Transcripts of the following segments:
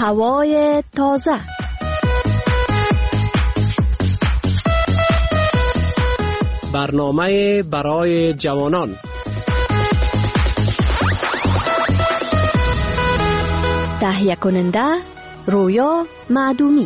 هوای تازه. برنامه برای جوانان. تهیه کننده رویا معدومی.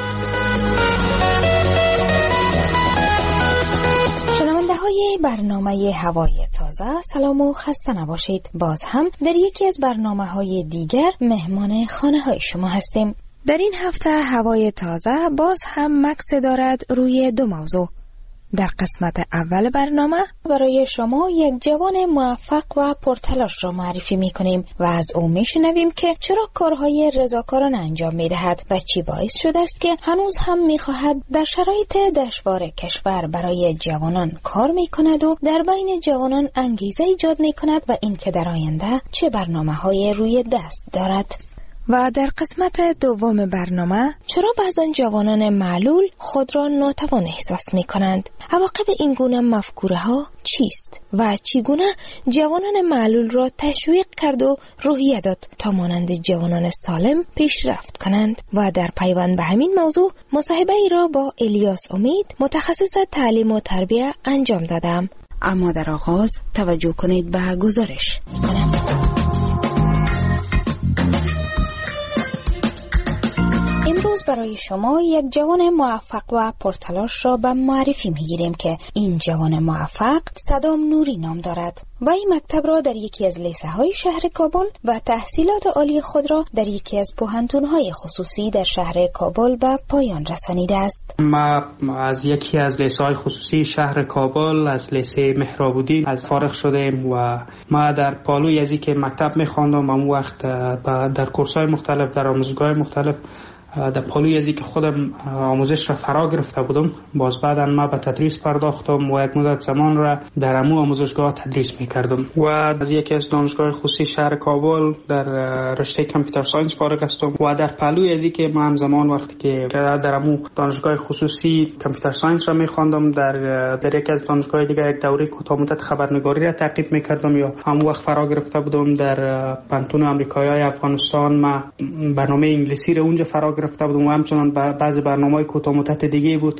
شنونده های برنامه هوای تازه، سلام و خسته نباشید. باز هم در یکی از برنامه های دیگر مهمان خانه های شما هستیم. در این هفته هوای تازه باز هم مکس دارد روی دو موضوع. در قسمت اول برنامه برای شما یک جوان موفق و پرتلاش را معرفی می کنیم و از او می شنویم که چرا کارهای رضاکارانه انجام می دهد و چی باعث شده است که هنوز هم می خواهد در شرایط دشوار کشور برای جوانان کار می کند و در بین جوانان انگیزه ایجاد می کند و این که در آینده چه برنامه های روی دست دارد. و در قسمت دوم برنامه چرا بعضا جوانان معلول خود را ناتوان احساس می کنند؟ عواقب این گونه مفکوره ها چیست؟ و چگونه جوانان معلول را تشویق کرد و روحیه داد تا مانند جوانان سالم پیشرفت کنند؟ و در پیوند به همین موضوع مصاحبه ای را با الیاس امید متخصص تعلیم و تربیه انجام دادم. اما در آغاز توجه کنید به گزارش. امروز برای شما یک جوان موفق و پرتلاش را به معرفی می‌گیریم که این جوان موفق صدام نوری نام دارد و این مکتب را در یکی از لیسه‌های شهر کابل و تحصیلات عالی خود را در یکی از پوهنتون‌های خصوصی در شهر کابل به پایان رسانیده است. ما از یکی از لیسه‌های خصوصی شهر کابل از لیسه مهراب‌الدین از فارغ شدیم و ما در پالوی از اینکه مکتب می‌خواندم اون وقت در کورس‌های مختلف در آموزشگاه مختلف در پالوی ازی که خودم آموزش را فرا گرفته بودم، باز بعدا ما به تدریس پرداختم و یک مدت زمان را در امو آموزشگاه تدریس میکردم و از یکی از دانشگاه خصوصی شهر کابل در رشته کامپیوتر ساینس فارغ هستم و در پالوی ازی که ما هم زمان وقتی که در امو دانشگاه خصوصی کامپیوتر ساینس را میخواندم در یکی از دانشگاه دیگه یک دوره کوتاه مدت خبرنگاری را تعقیب میکردم یا همون وقت فرا گرفته بودم در پانتون آمریکایی افغانستان. ما برنامه انگلیسی را اونجا فرا گرفته بودم و همچنان بعضی برنامه‌های کوتاه مدت دیگه بود.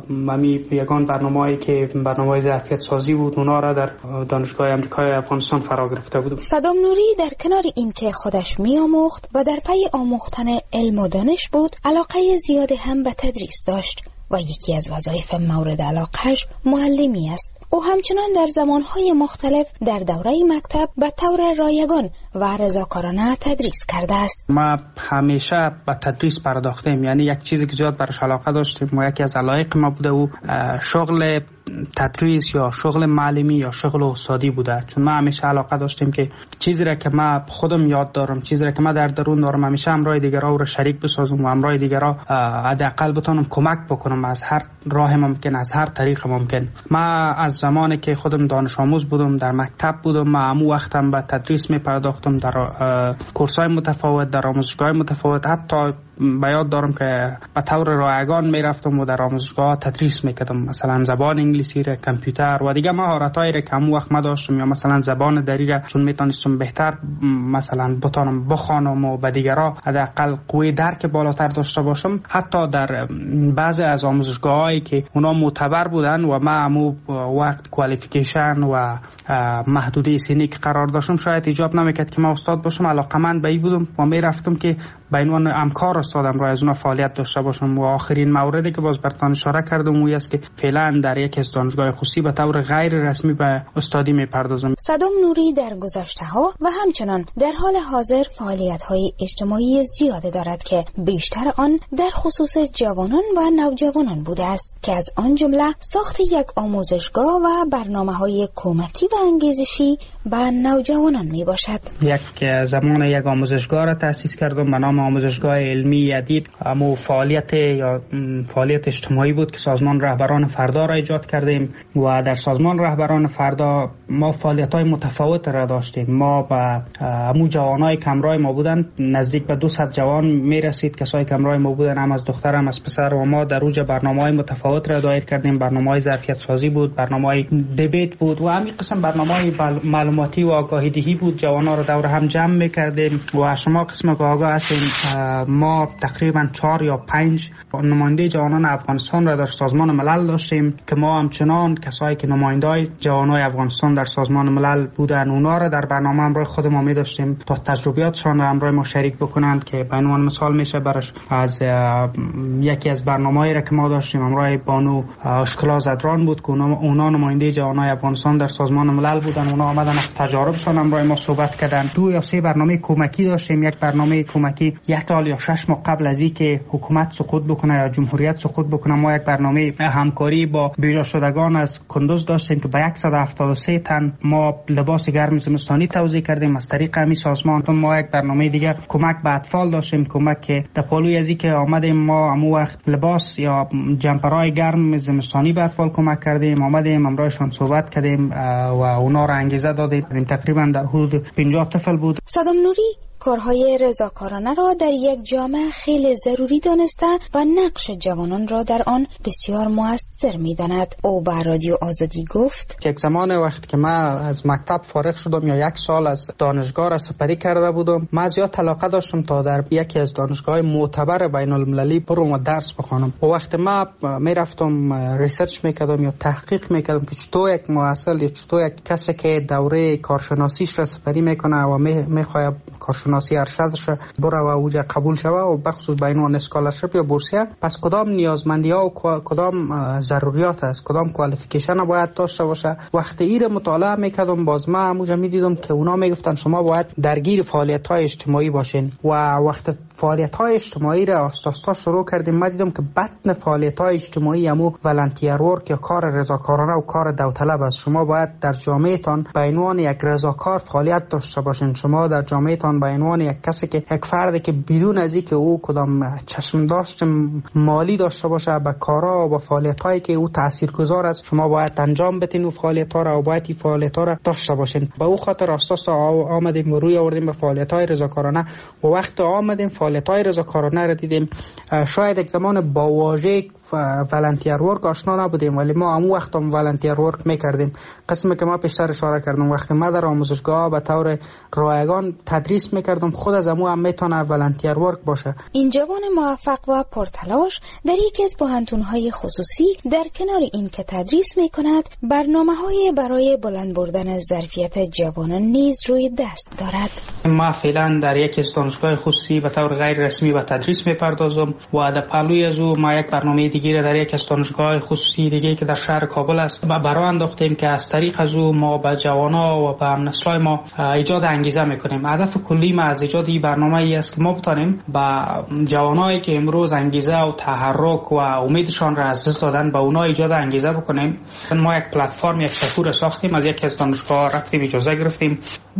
یگان برنامه‌ای که برنامه ظرفیت سازی بود اونا را در دانشگاه آمریکای افغانستان فرا گرفته بودم. صدام نوری در کنار اینکه خودش می‌آموخت و در پی آموختن علم و دانش بود، علاقه زیادی هم به تدریس داشت و یکی از وظایف مورد علاقه‌اش معلمی است. او همچنان در زمانهای مختلف در دوره مکتب به طور رایگان و رضاکارانه تدریس کرده است. ما همیشه به تدریس پرداختیم، یعنی یک چیزی که زیاد برش علاقه داشتیم و یکی از علایق ما بوده و شغل تدریس یا شغل معلمی یا شغل استادی بوده. چون ما همیشه علاقه داشتیم که چیزی را که ما خودم یاد دارم، چیزی را که ما در درون دارم، همیشه همراه دیگرها رو شریک بسازم و همراه دیگرها حداقل بتونم کمک بکنم از هر راه ممکن، از هر طریق ممکن. ما از زمانی که خودم دانش آموز بودم در مکتب بودم، ما همون وقتم به تدریس می پرداختم در کورس‌های متفاوت، در آموزشگاه متفاوت. حتی به یاد دارم که به طور رایگان می رفتم و در آموزشگاه تدریس می کردم، مثلا زبان انگلیسی را، کامپیوتر و دیگه مهارت‌هایی را که همون وقت ما داشتم، یا مثلا زبان دری را چون می تونستم بهتر مثلا بتونم بخوانم و به دیگرها حداقل قوی درک بالاتر داشته باشم. حتی در بعضی از آموزشگاهایی که اونا معتبر بودن و ما همون وقت کوالیفیکیشن و محدوده سنی که قرار داشتم شاید ایجاب نمیکرد که ما استاد باشم. علاقمند به این بودم و می رفتم که به عنوان همکار استادم را از اونها فعالیت داشته باشم. و آخرین موردی که باز براتون اشاره کردم اون است که فعلا در یک از دانشگاه خصوصی به طور غیر رسمی به استادی میپردازم. صدام نوری در گذشته‌ها و همچنان در حال حاضر فعالیت‌های اجتماعی زیاده دارد که بیشتر آن در خصوص جوانان و نوجوانان بوده است که از آن جمله ساخت یک آموزشگاه و برنامه‌های کمکی و انگیزشی به نوجوانان می باشد. یک زمان یک آموزشگاه را تأسیس کردم به نام آموزشگاه علمی ادیب. اما فعالیت اجتماعی بود که سازمان رهبران فردا را ایجاد کردیم و در سازمان رهبران فردا ما فعالیت‌های متفاوت را داشتیم. ما با همون جوانای کمرای ما بودن نزدیک به 200 جوان می رسید، کسایی کمرای ما بودن، هم از دختر هم از پسر، و ما در اوج برنامه‌های متفاوت را دایر کردیم. برنامه‌های ظرفیت سازی بود، برنامه‌های دیبیت بود و همین قسم برنامه‌های معلوماتی و آگاهی دهی بود. جوانان رو دور هم جمع میکردیم و شما قسم که آگاه هستین ما تقریبا 4 یا 5 نماینده جوانان افغانستان را در سازمان ملل داشتیم که ما همچنان کسایی که نمایندای جوانای افغانستان در سازمان ملل بودن اونا را در برنامه همراه خود ما می داشتیم تا تجربیاتشان را همراه ما شریک بکنند که به عنوان مثال میشه برش از یکی از برنامه‌ای را که ما داشتیم همراه بانو اشکلا زدران بود که اونا نماینده جوانای افغانستان در سازمان ملل بودن. اونا آمدن از تجاربشان همراه ما صحبت کردن. 2 یا 3 برنامه کمکی داشتیم. یک برنامه کمکی 1 سال یا 6 ماه قبل از اینکه حکومت سقوط بکنه یا جمهوریت سقوط بکنه ما یک برنامه همکاری با بیجا شدگان از کندوز داشتیم که به 173 تن ما لباس گرم زمستانی توزیع کردیم از طریق همین سازمان. ما یک برنامه دیگر کمک به اطفال داشتیم، کمک که در پالوی از اینکه آمدیم ما همون وقت لباس یا جمپرهای گرم زمستانی به اطفال کمک کردیم، آمدیم همراهشان صحبت کردیم و اونا را انگیزه دادیم. تقریبا در حدود 50 طفل بود. صدام نوری کارهای رضاکارانه را در یک جامعه خیلی ضروری دانسته و نقش جوانان را در آن بسیار مؤثر می‌داند. او به رادیو آزادی گفت: یک زمان وقتی که من از مکتب فارغ شدم یا 1 سال از دانشگاه را سپری کرده بودم، من زیاد علاقه داشتم تا در یکی از دانشگاه‌های معتبر بین‌المللی برم و درس بخوانم. و وقتی من میرفتم ریسرچ میکردم یا تحقیق میکردم که چطور یک محصل یا چطور یک کسی که دوره کارشناسیش را سپری میکنه و میخواد کارشناسی ارشدش بره و اوجا قبول شوه و بخصوص به عنوان اسکالرشیپ یا بورسیه، پس کدام نیازمندی ها و کدام ضروریات است، کدام کوالیفیکیشن باید داشته باشه. وقتی این مطالعه میکردم باز من همونجا میدیدم که اونا میگفتن شما باید درگیر فعالیت های اجتماعی باشین و وقتی فعالیت های اجتماعی را آستاستا شروع کردیم من دیدم که بطن فعالیت های اجتماعی همو ولنتیر ورک یا کار رضاکارانه و کار داوطلب است. شما باید در جامعه تان به عنوان یک رضاکار فعالیت داشته باشین. شما در جامعه تان به عنوان یک کسی که یک فردی که بدون از اینکه او کدام چشم داشت مالی داشته باشه به کارا و به فعالیت‌هایی که او تاثیرگذار است شما باید انجام بدین و فعالیت‌ها را و باید این فعالیت‌ها را داشته باشین. به او خاطر اساس آمدیم و روی آوردیم به فعالیت‌های رضاکارانه و وقت آمدیم فعالیت‌های رضاکارانه را دیدیم. شاید یک زمان با واژه ولنتیر ورک آشنا نبودیم ولی ما همون وقت هم ولنتیر ورک میکردیم. قسمی که ما پیشتر اشاره کردم وقتی ما در آموزشگاه به طور رایگان تدریس میکردم خود از همون هم میتونه ولنتیر ورک باشه. این جوان موفق و پرتلاش در یکی از پوهنتون‌های خصوصی در کنار این که تدریس میکند برنامه‌های برای بلند بردن ظرفیت جوانان نیز روی دست دارد. ما فعلا در یکی از دانشگاه خصوصی به طور غیر رسمی به تدریس میپردازم و در پهلوی از او ما یک برنامه دیگه در یک از دانشگاه خصوصی دیگه که در شهر کابل است برای انداختیم که از طریق از او ما به جوانا و به همنسلای ما ایجاد انگیزه میکنیم. هدف کلی ما از ایجاد این برنامه ای است که ما بتانیم به جوانایی که امروز انگیزه و تحرک و امیدشان را از دست دادن به اونا ایجاد انگیزه بکنیم. ما یک پلتفرم یک سفور ساختیم از یکی از دانشگاه رفتیم اجازه گرفتیم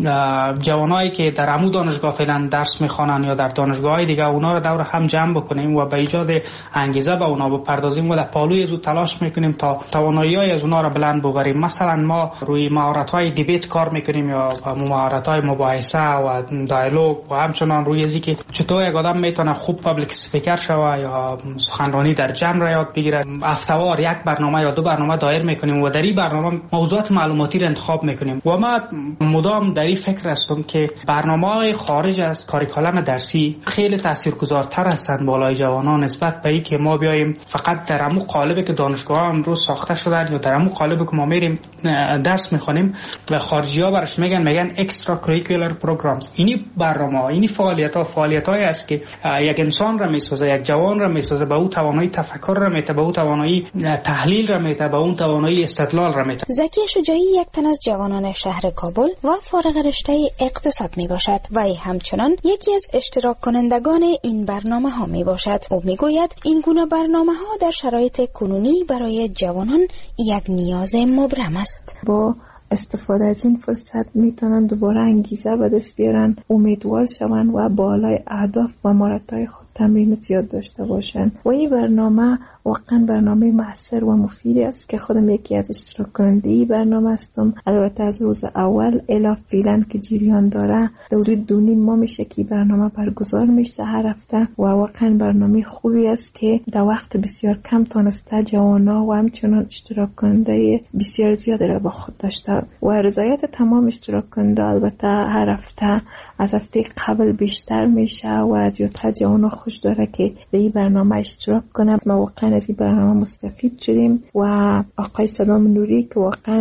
جوانایی که در عمو دانشگاه فعلا درس میخوانن یا در دانشگاه‌های دیگه اونا رو دور هم جمع بکنیم و به ایجاد انگیزه به اونا بپردازیم و در پالوی از تلاش میکنیم تا توانایی‌های از اونا رو بلند ببریم. مثلا ما روی مهارت‌های دیبیت کار میکنیم یا مهارت‌های مباحثه و دیالوگ و همچنان روی ازی که چطور یک آدم میتونه خوب پابلیک اسپیکر شوه یا سخنرانی در جمع را یاد بگیره. هفته‌وار یک برنامه یا 2 برنامه دایر میکنیم و در این برنامه موضوعات معلوماتی را انتخاب میکنیم و ما مدام در این فکر هستم که برنامه‌های خارج از کاریکولم درسی خیلی تاثیرگذارتر هستند بالای جوانان نسبت به اینکه ما بیایم فقط در همون قالبی که دانشگاه امروز ساخته شدن یا در همون قالبی که ما میریم درس میخونیم و خارجی‌ها برش میگن اکسترا کریکولر پروگرامز. اینی برنامه اینی فعالیت‌های است که یک انسان را میسازه، یک جوان را میسازه، به او توانایی تفکر را میده، به او توانایی تحلیل را میده، به اون توانایی استدلال را میده. زکی شجاعی یک تن از جوانان شهر کابل و فارغ رشته اقتصاد میباشد و همچنان یکی از اشتراک کنندگان این برنامه‌ها میباشد. او میگوید این گونه برنامه‌ها در شرایط کنونی برای جوانان یک نیاز مبرم است. با استفاده از این فرصت میتونن دوباره انگیزه به دست بیارن، امیدوار شون و بالای اهداف و مهارت‌های خود تمرین زیاد داشته باشن و این برنامه واقعا برنامه موثر و مفیدی است که خودم یکی از اشتراک کننده برنامه هستم. البته از روز اول الی فعلا که جریان داره دوره 2.5 ماه میشه که برنامه برگزار میشه هر هفته و واقعا برنامه خوبی است که در وقت بسیار کم تونسته جوانا و همچنان اشتراک کننده بسیار زیاد را با خود داشته و رضایت تمام اشتراک کننده البته هر هفته از هفته قبل بیشتر میشه و زیادتر جوانا خوش داره که در این برنامه اشتراک کنه. ما واقعا از این برنامه مستفید شدیم و آقای صدام نوری که واقعا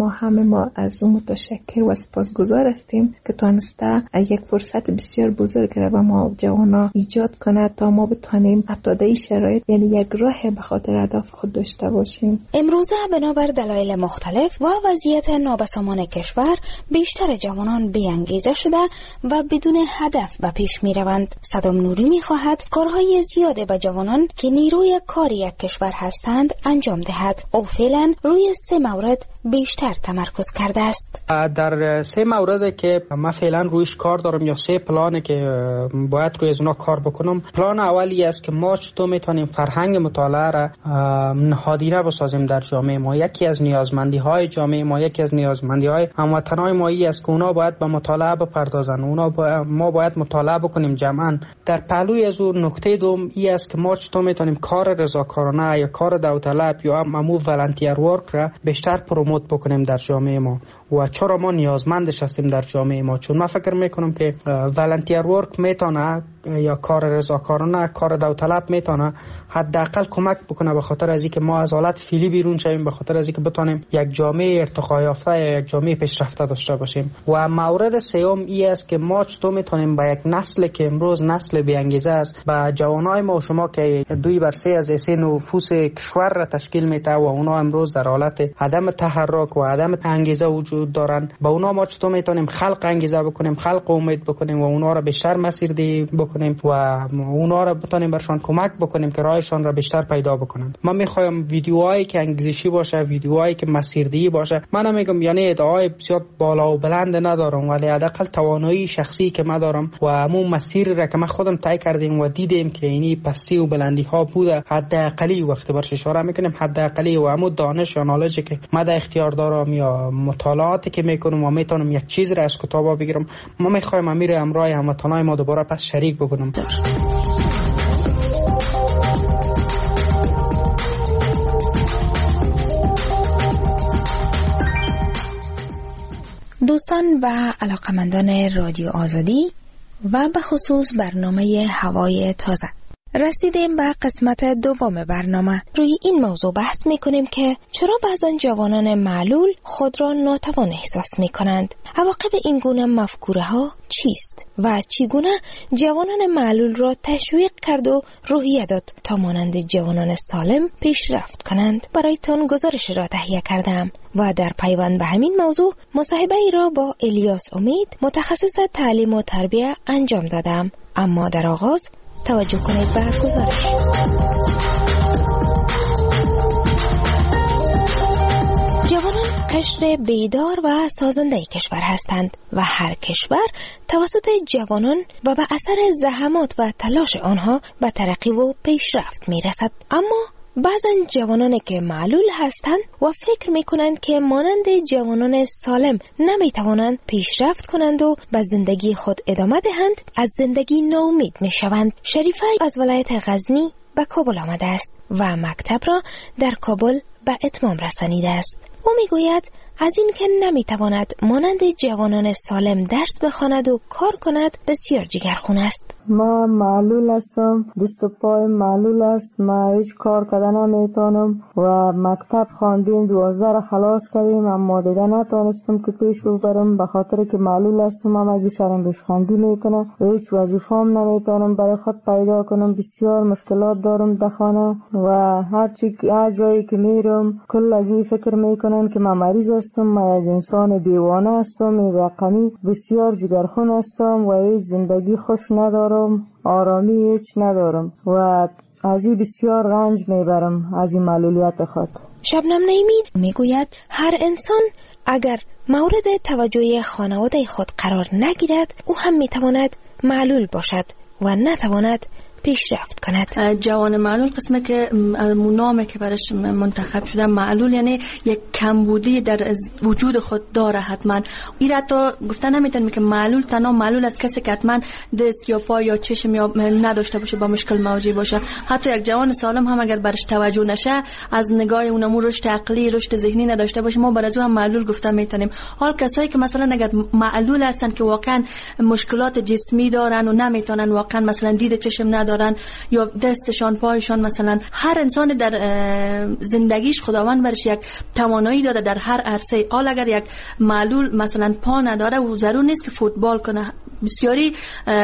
ما از اون متشکر و سپاسگزار هستیم که تونسته یک فرصت بسیار بزرگ را به ما جوانا ایجاد کنه تا ما بتونیم حتی در این شرایط یعنی یک راه به خاطر اهداف خود داشته باشیم. امروزه بنابر دلایل مختلف و وضعیت نابسامان کشور بیشتر جوانان بی‌انگیزه شده و بدون هدف به پیش می روند. صدام نوری می خواهد کارهای زیاده به جوانان که نیروی کار یک کشور هستند انجام دهد. او فعلا روی 3 مورد بیشتر تمرکز کرده است. در 3 مورد که من فعلا رویش کار دارم یا 3 پلانه که باید روی از اونا کار بکنم. پلان اولی است که ما چطور میتونیم فرهنگ مطالعه را نهادینه بسازیم در جامعه ما. یکی از نیازمندی های جامعه ما، یکی از نیازمندی های هموطنای ما است که اونا باید به مطالعه بپردازن. ما باید مطالعه بکنیم جمعا. در پهلوی از اون نکته دوم این است که ما چطور میتونیم کار رضاکارانه یا کار داوطلب یا امو والنتیر ورک را بیشتر پروموت بکنیم در جامعه ما و چرا ما نیازمندش هستیم در جامعه ما. چون من فکر میکنم که والنتیر ورک میتونه یا کار رضاکارانه، کار داوطلب میتونه حداقل کمک بکنه به خاطر از اینکه ما از حالت فعلی بیرون شویم، به خاطر از اینکه بتونیم یک جامعه ارتقا یافته یا یک جامعه پیشرفته داشته باشیم. و مورد سوم این است که ما چطور میتونیم با یک نسل که امروز نسل بی انگیزه است، با جوانای ما و شما که 2/3 از حصه نفوس کشور را تشکیل میده و اونا امروز در حالت عدم تحرک و عدم انگیزه وجود دارن، با اونا ما چطور میتونیم خلق انگیزه بکنیم، خلق امید بکنیم و اونا را بیشتر مسیردهی بکنیم و اونا را بتونیم برشان کمک بکنیم که راهشان را بیشتر پیدا بکنن. من میخوایم ویدیوهایی که انگیزشی باشه، ویدیوهایی که مسیردهی باشه. من نمیگم یعنی ادعای بسیار بالا و بلند ندارم، ولی حداقل توانایی شخصی که من دارم و همون مسیر را که من خودم طی کردیم و دیدیم که اینی پستی و بلندی ها بوده، حداقلی وقتی برش اشاره میکنیم حداقلی و همون دانش یا نالجی که من در اختیار دارم یا مطالعاتی که میکنم و میتونم یک چیز را از کتابا بگیرم، ما میخوایم امیر امرای هموطنای ما دوباره پس شریک بکنم. دوستان و علاقمندان رادیو آزادی و به خصوص برنامه هوای تازه، رسیدیم به قسمت دوم برنامه. روی این موضوع بحث میکنیم که چرا بعضن جوانان معلول خود را ناتوان احساس میکنند، عواقب این گونه مفکوره ها چیست و چگونه جوانان معلول را تشویق کرد و روحیه داد تا مانند جوانان سالم پیشرفت کنند. برایتان گزارش را تهیه کردم و در پیوند به همین موضوع مصاحبه ای را با الیاس امید متخصص تعلیم و تربیت انجام دادم. اما در آغاز توجه کنید به گزارش. جوانان قشر بیدار و سازنده کشور هستند و هر کشور توسط جوانان و به اثر زحمات و تلاش آنها به ترقی و پیشرفت می رسد. اما بعضن جوانانی که معلول هستند و فکر می کنند که مانند جوانان سالم نمی توانند پیشرفت کنند و به زندگی خود ادامه دهند، از زندگی ناامید می شوند. شریفه از ولایت غزنی به کابل آمده است و مکتب را در کابل به اتمام رسانیده است. او می گوید از این که نمی تواند مانند جوانان سالم درس بخواند و کار کند بسیار جگرخون است. ما معلول هستم، دست و پای معلول است، ما هیچ کار کردن نمیتونم و مکتب خواندیم 12 را خلاص کردیم اما دیگه نتونستم که پیش ببرم به خاطر که معلول هستم. اما اگه شرم بشخندی میکنه و هیچ وظیفه‌ام نمیتونم برای خود پیدا کنم. بسیار مشکلات دارم در خانه و هر جایی که میرم کل ازی فکر میکنن که من مریض هستم، من یک انسان دیوانه هستم، رقمی بسیار جگرخون هستم و هیچ زندگی خوش ندارم، آرامی هیچ ندارم و از این بسیار رنج میبرم از این معلولیت خود. شبنم نعیمی میگوید هر انسان اگر مورد توجه خانواده خود قرار نگیرد او هم میتواند معلول باشد و نتواند پیشرفت کند. جوان معلول قسمه که نامی که برش منتخب شده، معلول یعنی یک کمبودی در وجود خود داره حتما. این حتی گفتن نمیتونم که معلول تنها معلول از کسی که حتما دست یا پا یا چشم یا نداشته باشه با مشکل مواجه باشه. حتی یک جوان سالم هم اگر برش توجه نشه، از نگاه اونمو رشد عقلی رشد ذهنی نداشته باشه، ما بر از اون هم معلول گفتن میتونیم. حال کسایی که مثلا اگر معلول هستن که واقعا مشکلات جسمی دارن و نمیتونن واقعا مثلا دید چشم ندارن یا دستشان پایشان، مثلا هر انسان در زندگیش خداوند برش یک توانایی داده در هر عرصه. حال اگر یک معلول مثلا پا نداره و ضرور نیست که فوتبال کنه، بسیاری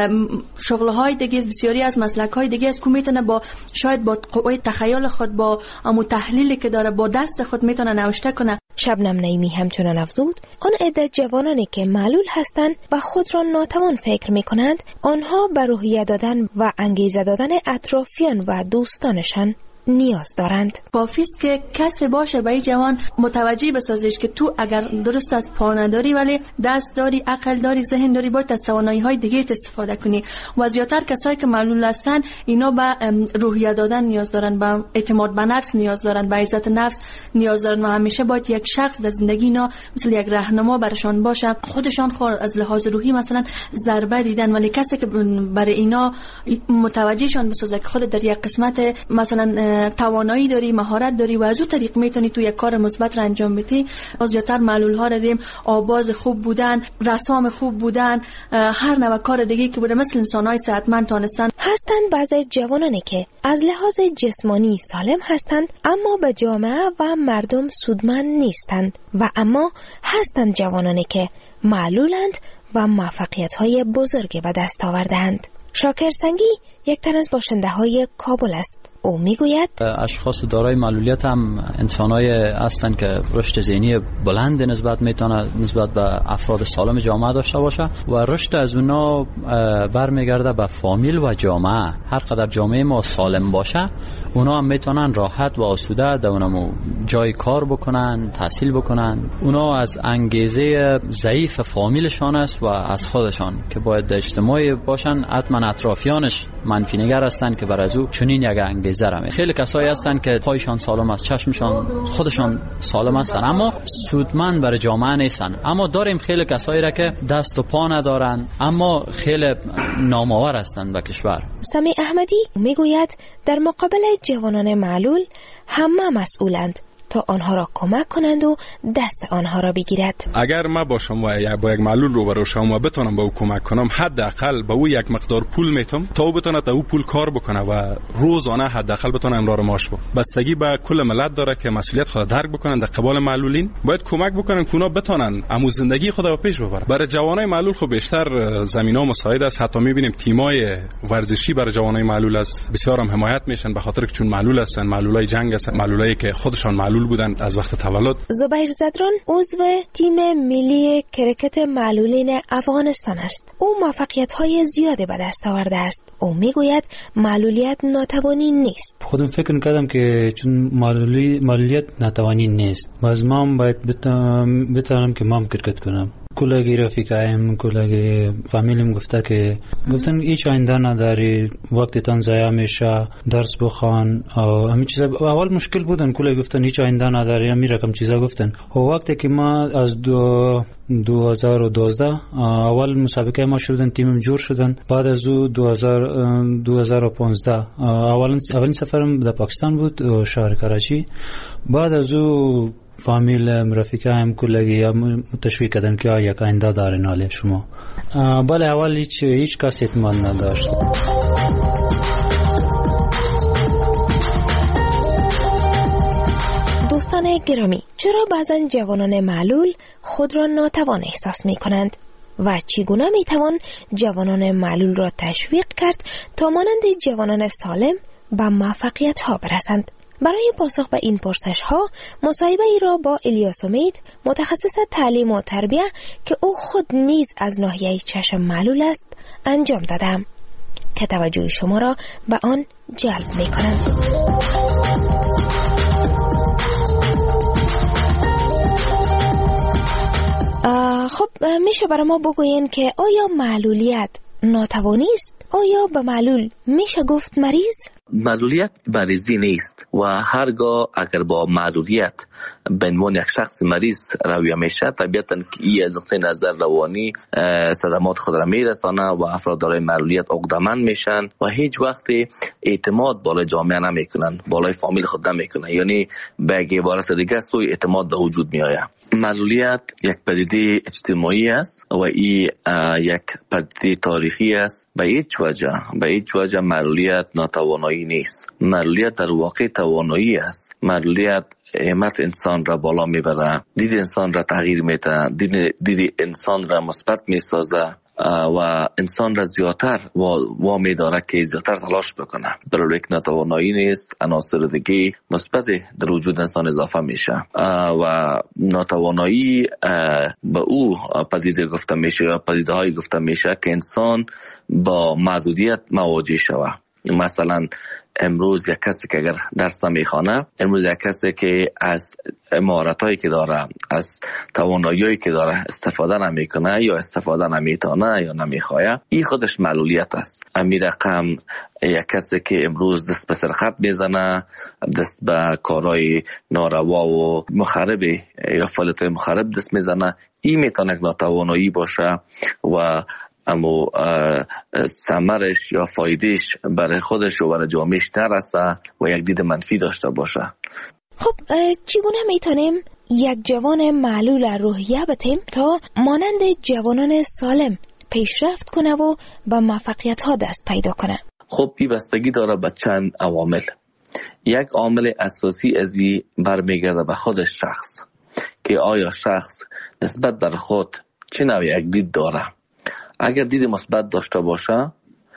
شغل‌های دیگه، بسیاری از مسلک‌های دیگه است که میتونه با شاید با قوه تخیل خود، با امو تحلیلی که داره، با دست خود میتونه نوشته کنه. شبنم نعیمی همچنان افزود آن عده جوانانی که معلول هستند و خود را ناتوان فکر می‌کنند، آنها به روحیه دادن و انگیزه دادن اطرافیان و دوستانشان نیاز دارند. کافی است که کسی باشه به این جوان متوجه بسازیش که تو اگر درست از پا نداری ولی دست داری، عقل داری، ذهن داری، باید از توانایی‌های دیگه استفاده کنی. و زیاتر کسایی که معلول هستن اینا به روحیه دادن نیاز دارن، به اعتماد به نفس نیاز دارن، به عزت نفس نیاز دارن و همیشه باید یک شخص در زندگی اینا مثل یک راهنما برشان باشه. خودشان از لحاظ روحی مثلا ضربه دیدن، ولی کسی که برای اینا متوجهشان بسازه که خود در یک قسمت مثلا توانایی داری، مهارت داری و از اون طریق میتونی تو یک کار مثبت را انجام بدی. زیاتر معلول ها را دیم آواز خوب بودن، رسام خوب بودن، هر نوع کار دیگه که بوده مثل انسان‌های صحتمند تانستن. هستند بعضی جوانانی که از لحاظ جسمانی سالم هستند اما به جامعه و مردم سودمند نیستند و اما هستند جوانانی که معلولند و موفقیت‌های بزرگی به دست آوردند. شاکر سنگی یک تن از باشنده‌های کابل است. او میگوید اشخاص دارای معلولیت هم انسانای هستند که رشد ذهنی بلند نسبت به افراد سالم جامعه داشته باشه و رشد از اونا برمیگرده به فامیل و جامعه. هر قدر جامعه ما سالم باشه اونا هم میتونن راحت و آسوده در اونمو جای کار بکنن، تحصیل بکنن. اونا از انگیزه ضعیف فامیلشان است و از خودشان که باید اجتماعی باشن، حتما اطرافیانش منفی نگر هستند که بر از او چنین یک انگیزه رمه. خیلی کسایی هستن که پایشان سالم است، چشمشان خودشان سالم هستن اما سودمند برای جامعه نیستن. اما داریم خیلی کسایی را که دست و پا ندارن اما خیلی نامآور هستند به کشور. سمیع احمدی میگوید در مقابل جوانان معلول همه مسئولند تا آنها را کمک کنند و دست آنها را بگیرد. اگر ما باشم و با یک معلول روبرو شم و بتونم به او کمک کنم، حداقل به او یک مقدار پول میتم تا او بتونه تا او پول کار بکنه و روزانه حداقل بتونه امرار معاش بده. بستگی به کل ملت داره که مسئولیت خود درک بکنن. در قبال معلولین باید کمک بکنن که اونا بتونن امو زندگی خود رو پیش ببرن. برای جوانای معلول خب بیشتر زمینا مساعد است. حتی میبینیم تیمای ورزشی برای جوانای معلول است، بسیار هم حمایت میشن به خاطر که چون معلول هستن، معلولای جنگ هستن، معلولایی که خودشان معلول بودن از وقت تولد. زبیر زدران عضو تیم ملی کرکت معلولین افغانستان است. او موفقیت‌های زیادی به دست آورده است. او میگوید معلولیت ناتوانی نیست. خودم فکر کردم که چون معلولیت ناتوانی نیست، باز ما باید بتونم که ما کرکت کنم. کلاگی رفیقایم، کلاگی فامیلیم گفتن هیچ آینده نداری، وقتتان ضایع میشه، درس بخوان و همین چیزا. اول مشکل بودن، کلاگی گفتن هیچ آینده نداری، همین رقم چیزا گفتن. و وقتی که ما از 2012 اول مسابقه ما شدن، تیمم جور شدن. بعد از 2015 اولین سفرم در پاکستان بود، شهر کراچی. بعد از فامیل رفیقایم کلگی تشویق کردن که یک آینده دارین حالی شما. بله اول هیچ کس اعتماد نداشت. دوستان گرامی، چرا بعضن جوانان معلول خود را ناتوان احساس می کنند و چگونه می توان جوانان معلول را تشویق کرد تا مانند جوانان سالم به موفقیت ها برسند؟ برای پاسخ به این پرسش ها مصاحبه ای را با الیاس امید، متخصص تعلیم و تربیه که او خود نیز از ناحیه چشم معلول است، انجام دادم که توجه شما را به آن جلب می کنم. خب میشه برای ما بگوین که آیا معلولیت ناتوانی است؟ آیا به معلول میشه گفت مریض؟ معلولیت مریضی نیست و هرگاه اگر با معلولیت به عنوان یک شخص مریض رویه میشه، طبیعتاً که این از نقطه نظر روانی صدمات خود را میرسانه و افراد دارای معلولیت عقده‌مند میشن و هیچ وقت اعتماد بالای جامعه نمیکنن، بالای فامیل خود نمیکنن، یعنی به عبارت دیگه سوء اعتماد به وجود میآید. معلولیت یک پدیده اجتماعی است و این یک پدیده تاریخی است. به هیچ وجه معلولیت ناتوانایی نیست. معلولیت در واقع توانایی است. معلولیت همت انسان را بالا میبره، دید انسان را تغییر میده، دید انسان را مثبت میسازه و انسان را زیادتر وامی داره که زیادتر تلاش بکنه. برای یک ناتوانایی نیست، عناصر دیگه مثبت در وجود انسان اضافه میشه و ناتوانایی به او پدیده گفته میشه یا پدیده های گفته میشه که انسان با محدودیت مواجه شوه. مثلا امروز یک کسی که اگر درس نمیخوانه، امروز یک کسی که از مهارتایی که داره، از توانایی‌هایی که داره استفاده نمیکنه یا استفاده نمیتونه یا نمیخواه، این خودش معلولیت است. امیر رقم یک کسی که امروز دست به سرقت میزنه، دست به کارهای ناروا و مخرب یا فعالیت‌های مخرب دست میزنه، این میتونه ناتوانایی باشه و اما ثمرش یا فایدهش برای خودش و برای جامعهش نرسه و یک دید منفی داشته باشه. خب چگونه میتونیم یک جوان معلول روحیه بتیم تا مانند جوانان سالم پیشرفت کنه و به موفقیت ها دست پیدا کنه؟ خب این بستگی داره به چند عوامل. یک عامل اساسی ازی برمیگرده به خود شخص که آیا شخص نسبت در خود چه نوع یک دید داره. اگر دید مثبت داشته باشه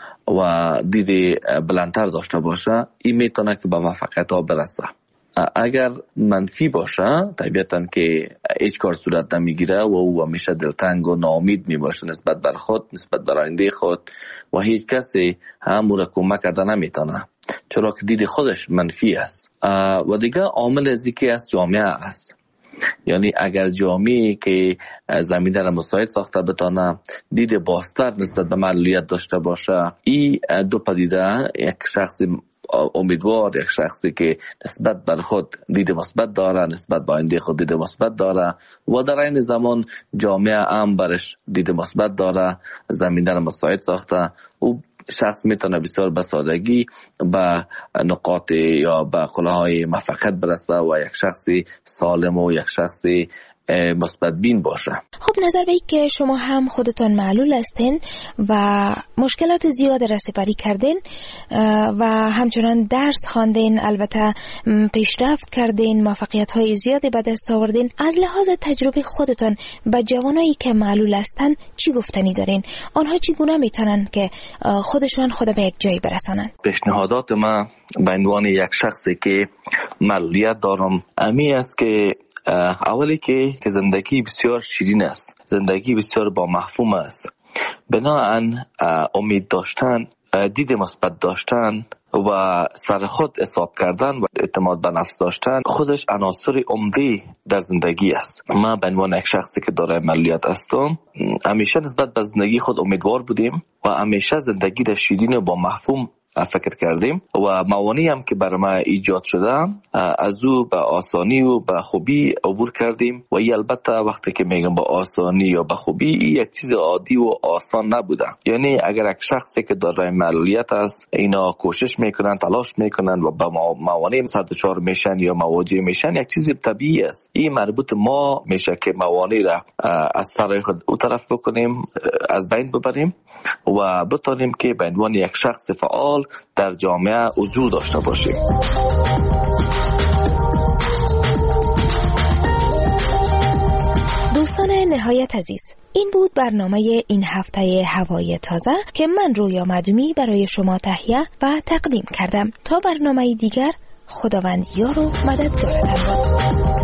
و دید بلندتر داشته باشه، این میتونه که به موفقیت ها برسه. اگر منفی باشه، طبیعتاً که هیچ کار صورت نمیگیره و او همیشه دلتنگ و ناامید میباشه نسبت بر خود، نسبت بر آینده خود و هیچ کسی هم او را کمک کرده نمیتونه، چرا که دید خودش منفی است. و دیگه عامل ازی که از جامعه است، یعنی اگر جامعه که زمینه را مساعد ساخته بتانه، دید بازتر نسبت به معلولیت داشته باشه، این دو پدیده، یک شخصی امیدوار، یک شخصی که نسبت بر خود دید مثبت داره، نسبت به آینده خود دید مثبت داره و در این زمان جامعه هم برش دید مثبت داره، زمینه را مساعد ساخته، او شخص میتونه بسیار به سادگی به نقاط یا به قله‌های موفقیت برسه و یک شخصی سالم و یک شخصی مثبت بین باشه. خب نظر به این که شما هم خودتان معلول هستین و مشکلات زیاد را سپری کردین و همچنان درس خواندین، البته پیشرفت کردین، موفقیت‌های زیادی به دست آوردین، از لحاظ تجربه خودتان به جوانایی که معلول هستن چی گفتنی دارین؟ آنها چگونه میتونن که خودشان خود به یک جایی برسانن؟ پیشنهادات من به عنوان یک شخصی که معلولیت دارم امی است که اولی که زندگی بسیار شیرین است، زندگی بسیار با مفهوم است. بنابراین امید داشتن، دید مثبت داشتن و سر خود حساب کردن و اعتماد به نفس داشتن خودش عناصر عمده در زندگی است. من به عنوان یک شخصی که دارای معلولیت هستم، همیشه نسبت به زندگی خود امیدوار بودیم و همیشه زندگی را شیرین و با مفهوم فکر کردیم و موانعی هم که برای ما ایجاد شده از او به آسانی و به خوبی عبور کردیم و ای البته وقتی که میگم با آسانی یا به خوبی، ای یک چیز عادی و آسان نبوده. یعنی اگر یک شخصی که دارای معلولیت است اینا کوشش میکنن، تلاش میکنن و به موانع سردچار میشن یا مواجه میشن، یک چیز طبیعی است. این مربوط ما میشه که موانع را از سر خود او طرف بکنیم، از بین ببریم و بتونیم که به عنوان یک شخص فعال در جامعه حضور داشته باشیم. دوستان نهایت عزیز، این بود برنامه این هفته هوای تازه که من رویا معدومی برای شما تهیه و تقدیم کردم. تا برنامه دیگر، خداوند یار و مددگارتان باد.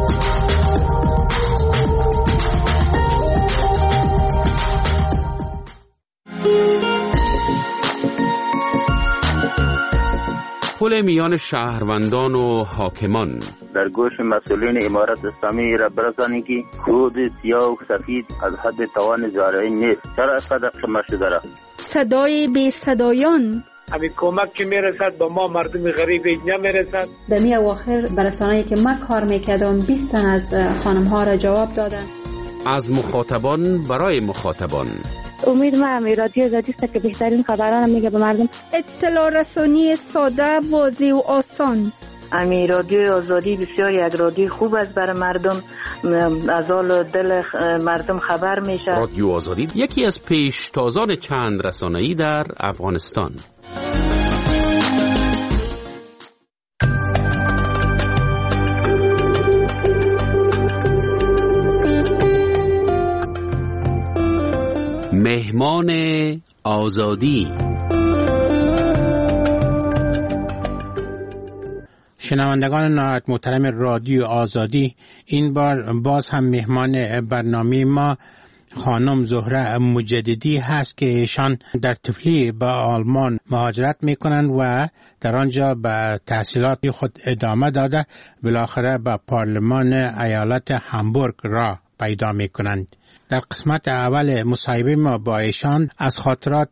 پل میان شهروندان و حاکمان. در گوش مسئولین امارت اسلامی را برسانید که خود سیاه و سفید از حد توان زارعین نیست. چرا افراد شما شده را صدای بی صدایان. همین کمک که میرسد به ما مردم غریب نمیرسد. دمی اواخر برسانه‌ای که ما کار میکردم 20 تن از خانم ها را جواب دادن. از مخاطبان برای مخاطبان. امید ما رادیو آزادی است که بهترین خبران میگه به مردم. اطلاع رسانی ساده، واضح و آسان. امی رادیو آزادی بسیار یک رادیو خوب است برای مردم، از حال دل مردم خبر میشه. رادیو آزادی یکی از پیشتازان چند رسانه‌ای در افغانستان. مهمان آزادی. شنوندگان نهایت محترم رادیو آزادی، این بار باز هم مهمان برنامه ما خانم زهره مجددی هست که ایشان در طفلی به آلمان مهاجرت میکنند و در آنجا به تحصیلات خود ادامه داده بالاخره به پارلمان ایالت هامبورگ را پیدا میکنند. در قسمت اول مصاحبه ما با ایشان از خاطرات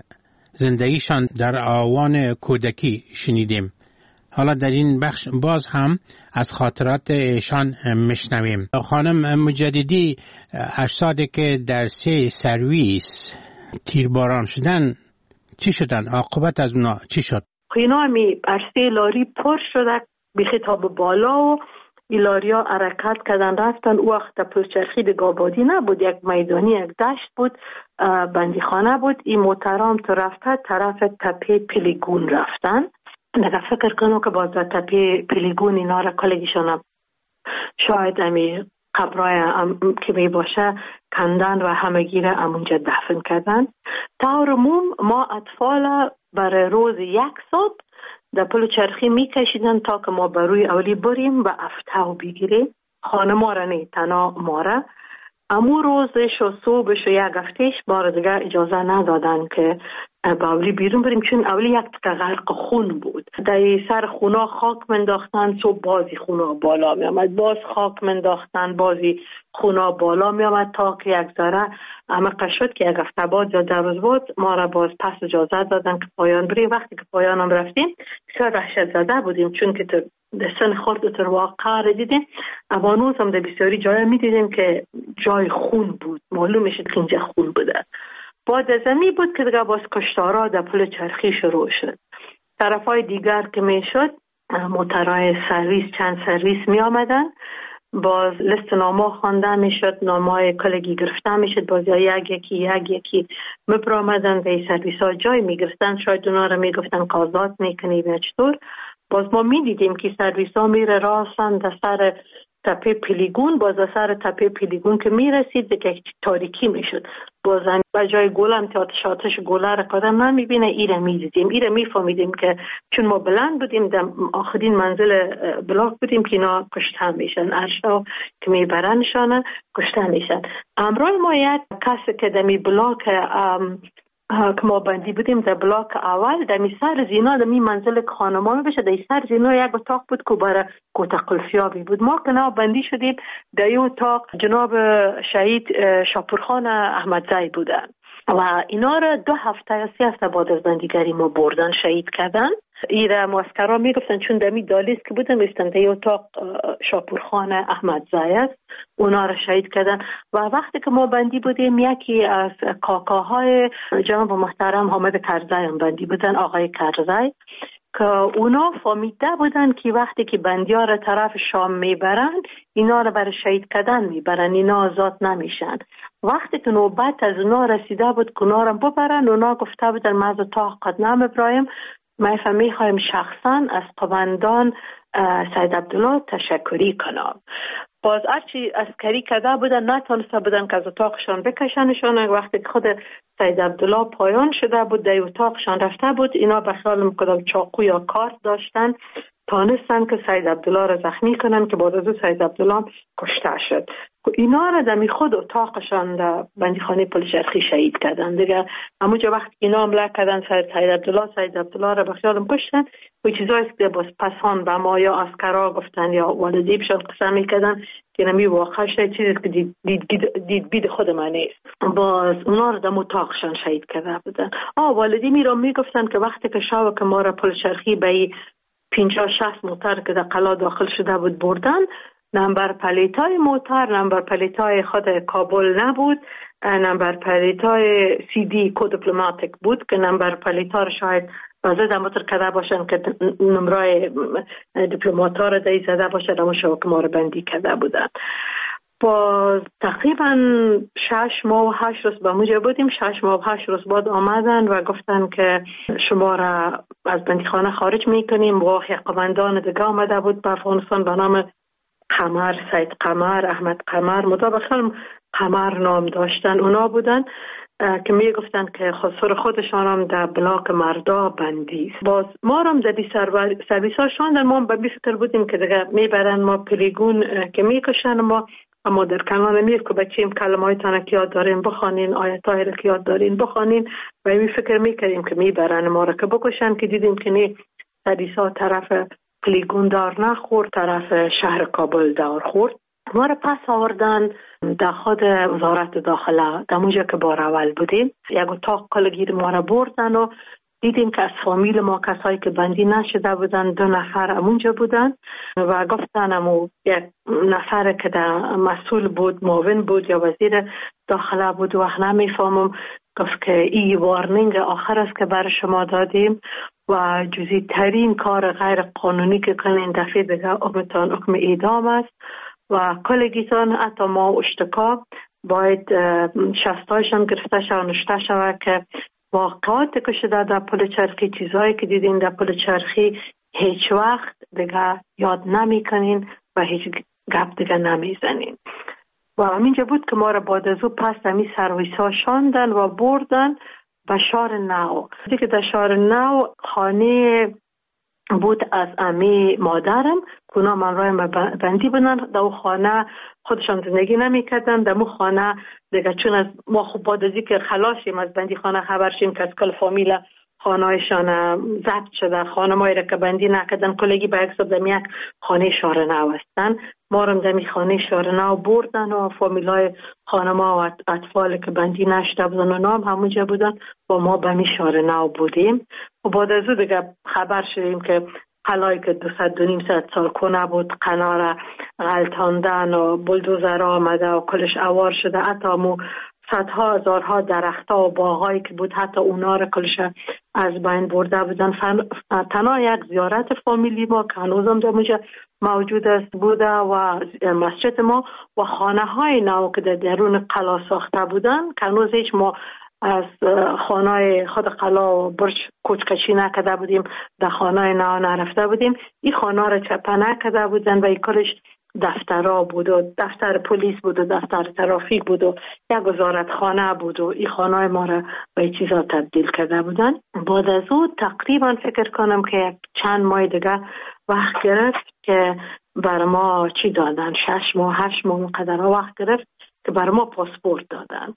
زندگیشان در آوان کودکی شنیدیم. حالا در این بخش باز هم از خاطرات ایشان میشنویم. خانم مجددی، اجسادی که در 3 سرویس تیرباران شدن چی شدن؟ عاقبت از اونا چی شد؟ اینا همی عرصه لاری پر شده بیخی تا به بالا و این لاری ها حرکت کردن رفتن. او وقت پرچرخی دگابادی نبود، یک میدانی، یک دشت بود، بندیخانه بود. این موترام تو رفته طرف تپه پیلیگون رفتن. نگه فکر کنم که باز تپه پیلیگون اینا را کلگیشان شاید امی قبرای که می باشه کندن و همگی را امونجا دفن کردن. طور عموم ما اطفال برای روز 1 صبح در پل چرخی می کشیدن تا که ما بروی اولی بریم و افتاو بگیریم. خانه ما را نه تنها ما را امو روزش و صبحش و 1 هفتهش ما را دیگه اجازه ندادن که با اولی بیرون بریم، چون اولی یک تکه غرق خون بود. در سر خونا خاک منداختن، صبح بازی خونا بالا می آمد، باز خاک منداختن، بازی خونا بالا می آمد تا که یک ذره عمق شد که 1 هفته بعد یا 10 روز بعد ما را باز پس اجازه دادن که پایان بریم. وقتی که پایان هم رفتیم بسیار وحشت زده بودیم، چون که در سن خورد تر واقع را دیدیم. اوانوز هم در بسیاری جای می دیدیم که جای خون بود، معلوم میشد که اینجا خون بوده. بعد از امی بود که دیگه باز کشتارا در پل چرخی شروع شد. طرفای دیگر که می شد موترهای سرویس، چند سرویس می آمدن، باز لست نامه خوانده می شد، نامه کلگی گرفته می شد، باز یکی می برآمدن به این سرویس ها جای می گرفتن. شاید اونا را می گفتن که آزاد می کنی یا چطور. باز ما می دیدیم که سرویس ها می راستن در سر تپه پیلیگون. باز در سر تپه پیلیگون که می رسید دیگه تاریکی می شد. باز به جای گلم که آتش گله را قدم نمی بینه، ایره می دیدیم، ایره می فهمیدیم که چون ما بلند بودیم در آخرین منزل بلاک بودیم که اینا کشته میشن، ارشا که می برنشانه کشته میشن. امرای ما یک کسی که دمی بلاک که ما بندی بودیم در بلاک اول، دمی سر زینا دمی منزل خانمان بشه، در سر زینا یک اتاق بود که برای کوته قلفیابی بود. ما که نه بندی شدیم در این اتاق جناب شهید شاپورخان احمدزی بودن و اینا را 2 هفته یا 3 هفته بعد از بندیگری ما بردن شهید کردن. ایره معسکرها میگفتن چون دمی دالیست که بودن گفتن در اتاق شاپورخان احمدزی است، اونا را شهید کردن. و وقتی که ما بندی بودیم یکی از کاکاهای جناب محترم حامد کرزی هم بندی بودن، آقای کرزی، که اونا فهمیده بودن که وقتی که بندی‌ها را طرف شام میبرن اینا را برای شهید کردن میبرن، اینا آزاد نمیشن. وقتی که نوبت از اونا رسیده بود که اونا را ببرن، اونا گفته بودن ما از اتاق قدنام ابراهیم میخوایم شخصا از قومندان سید عبدالله تشکری کنم. باز هرچی عسکری کرده بودن نتونسته بودن که از اتاقشان بکشنشان. وقتی که خود سید عبدالله پایان شده بود در اتاقشان رفته بود، اینا به خیال میکردم چاقو یا کارت داشتن، تانستن که سید عبدالله را زخمی کنن که بعد از سید عبدالله کشته شد. اینا را در خود اتاقشان در بندیخانه پل چرخی شهید کردن دیگه. همونجا وقتی اینا حمله کردن سید عبدالله را به خیالم کشتن. و چیزایی که باز پسان به ما یا عسکرها گفتن یا والدیبشان قسم میکردن که نمی واقع شاید چیزی که دید بید خود من نیست. باز اونا رو در اتاقشان شهید کرده بودن. والدی می را می گفتن که وقتی که شب که ما را پل چرخی به 50-60 موتر که در قلعه داخل شده بود بردن، نمبر پلیتای موتر نمبر پلیتای خود کابل نبود، نمبر پلیتای CD کد دیپلماتیک بود که نمبر پلیتا را شاید زده موتر کده باشن که نمرای دیپلماتا را دهی زده باشن اما شبکه ما را بندی کده بودن. با تقریبا 6 ماه و 8 روز با موجه بودیم. 6 ماه و 8 روز بعد آمدن و گفتن که شما را از بندیخانه خارج میکنیم. و یک قماندان دیگه آمده بود به افغانستان به نام قمر، سید قمر، احمد قمر، مطابقا قمر نام داشتن. اونا بودن که می گفتن که خسر خودشان هم در بلاک مردا بندی. باز ما هم در سرویس ها شاندن. ما به فکر بودیم که دیگه میبرن ما پلیگون که میکشن. اما در کنان امیر که بچیم کلمه های تانه که یاد دارین بخوانین، آیت های که یاد دارین بخوانین و می فکر میکردیم که میبرن ما را که بکشن، که دیدیم که نه، سرویس ها طرف پلیگون دار نخورد، طرف شهر کابل دار خورد. ما را پس آوردن در خود وزارت داخله، در اونجا که بار اول بودیم. یک اتاق کلگیر ما را بردن و دیدیم که از فامیل ما کسایی که بندی نشده بودن 2 نفر امونجا بودن و گفتن امو یک نفر که در مسئول بود، معاون بود یا وزیر داخله بود، وقت نمیفهمم، گفت که این وارنینگ آخر است که برای شما دادیم و جزئی ترین کار غیر قانونی که کنین دفعه دیگه حکم اعدام است و کلگیتان حتی ما اشتکا باید شستایشان گرفته شد و نشته شود که واقعات که شده در پل چرخی، چیزهایی که دیدین در پل چرخی هیچ وقت دیگه یاد نمی کنین و هیچ گپ دیگه نمی زنین. و همینجا بود که ما را بعد از او پس همی سرویس ها شاندن و بردن به شهر نو. دیگه در شهر نو خانه بود از امی مادرم که اونا من رایم بندی بودن. در او خانه خودشان زندگی نمی کردن. در او خانه دیگه چون از ما خوب بعد ازی که خلاصیم از بندی خانه خبر شیم که از کل فامیل خانهایشان ضبط شده، خانه مایی را که بندی نکردن کلگی به اکساب دمی یک خانه شهر نو هستن. ما رم دمی خانه شهر نو بردن و فامیل های خانه ما و اطفال که بندی نشده بودن و نام همونجا بودن و ما به می شهر نو بودیم. و بعد از او دیگه خبر شدیم که قلعه‌ای که 200-200 سال کنه بود قنار غلطاندن و بلدوزر آمده و کلش اوار شده. حتی مو صدها هزارها درختها و باغایی که بود حتی اونا را کلش از بین برده بودن. تنها یک زیارت فامیلی ما که هنوزم در اونجا موجود است بوده و مسجد ما و خانه های نو که در درون قلعه ساخته بودن که هنوز هیچ ما از خانه خود قلعه و برج کوچکشی نکرده بودیم، در خانه نو نرفته بودیم. این خانه را چپه نکرده بودن و این کلش دفترها بود و دفتر پلیس بود و دفتر ترافیک بود و یک وزارت خانه بود و این خانه ما را به چیزا تبدیل کرده بودن. بعد از او تقریبا فکر کنم که چند ماه دیگه وقت گرفت که بر ما چی دادن، 6 ماه 8 ماه قدرها وقت گرفت که بر ما پاسپورت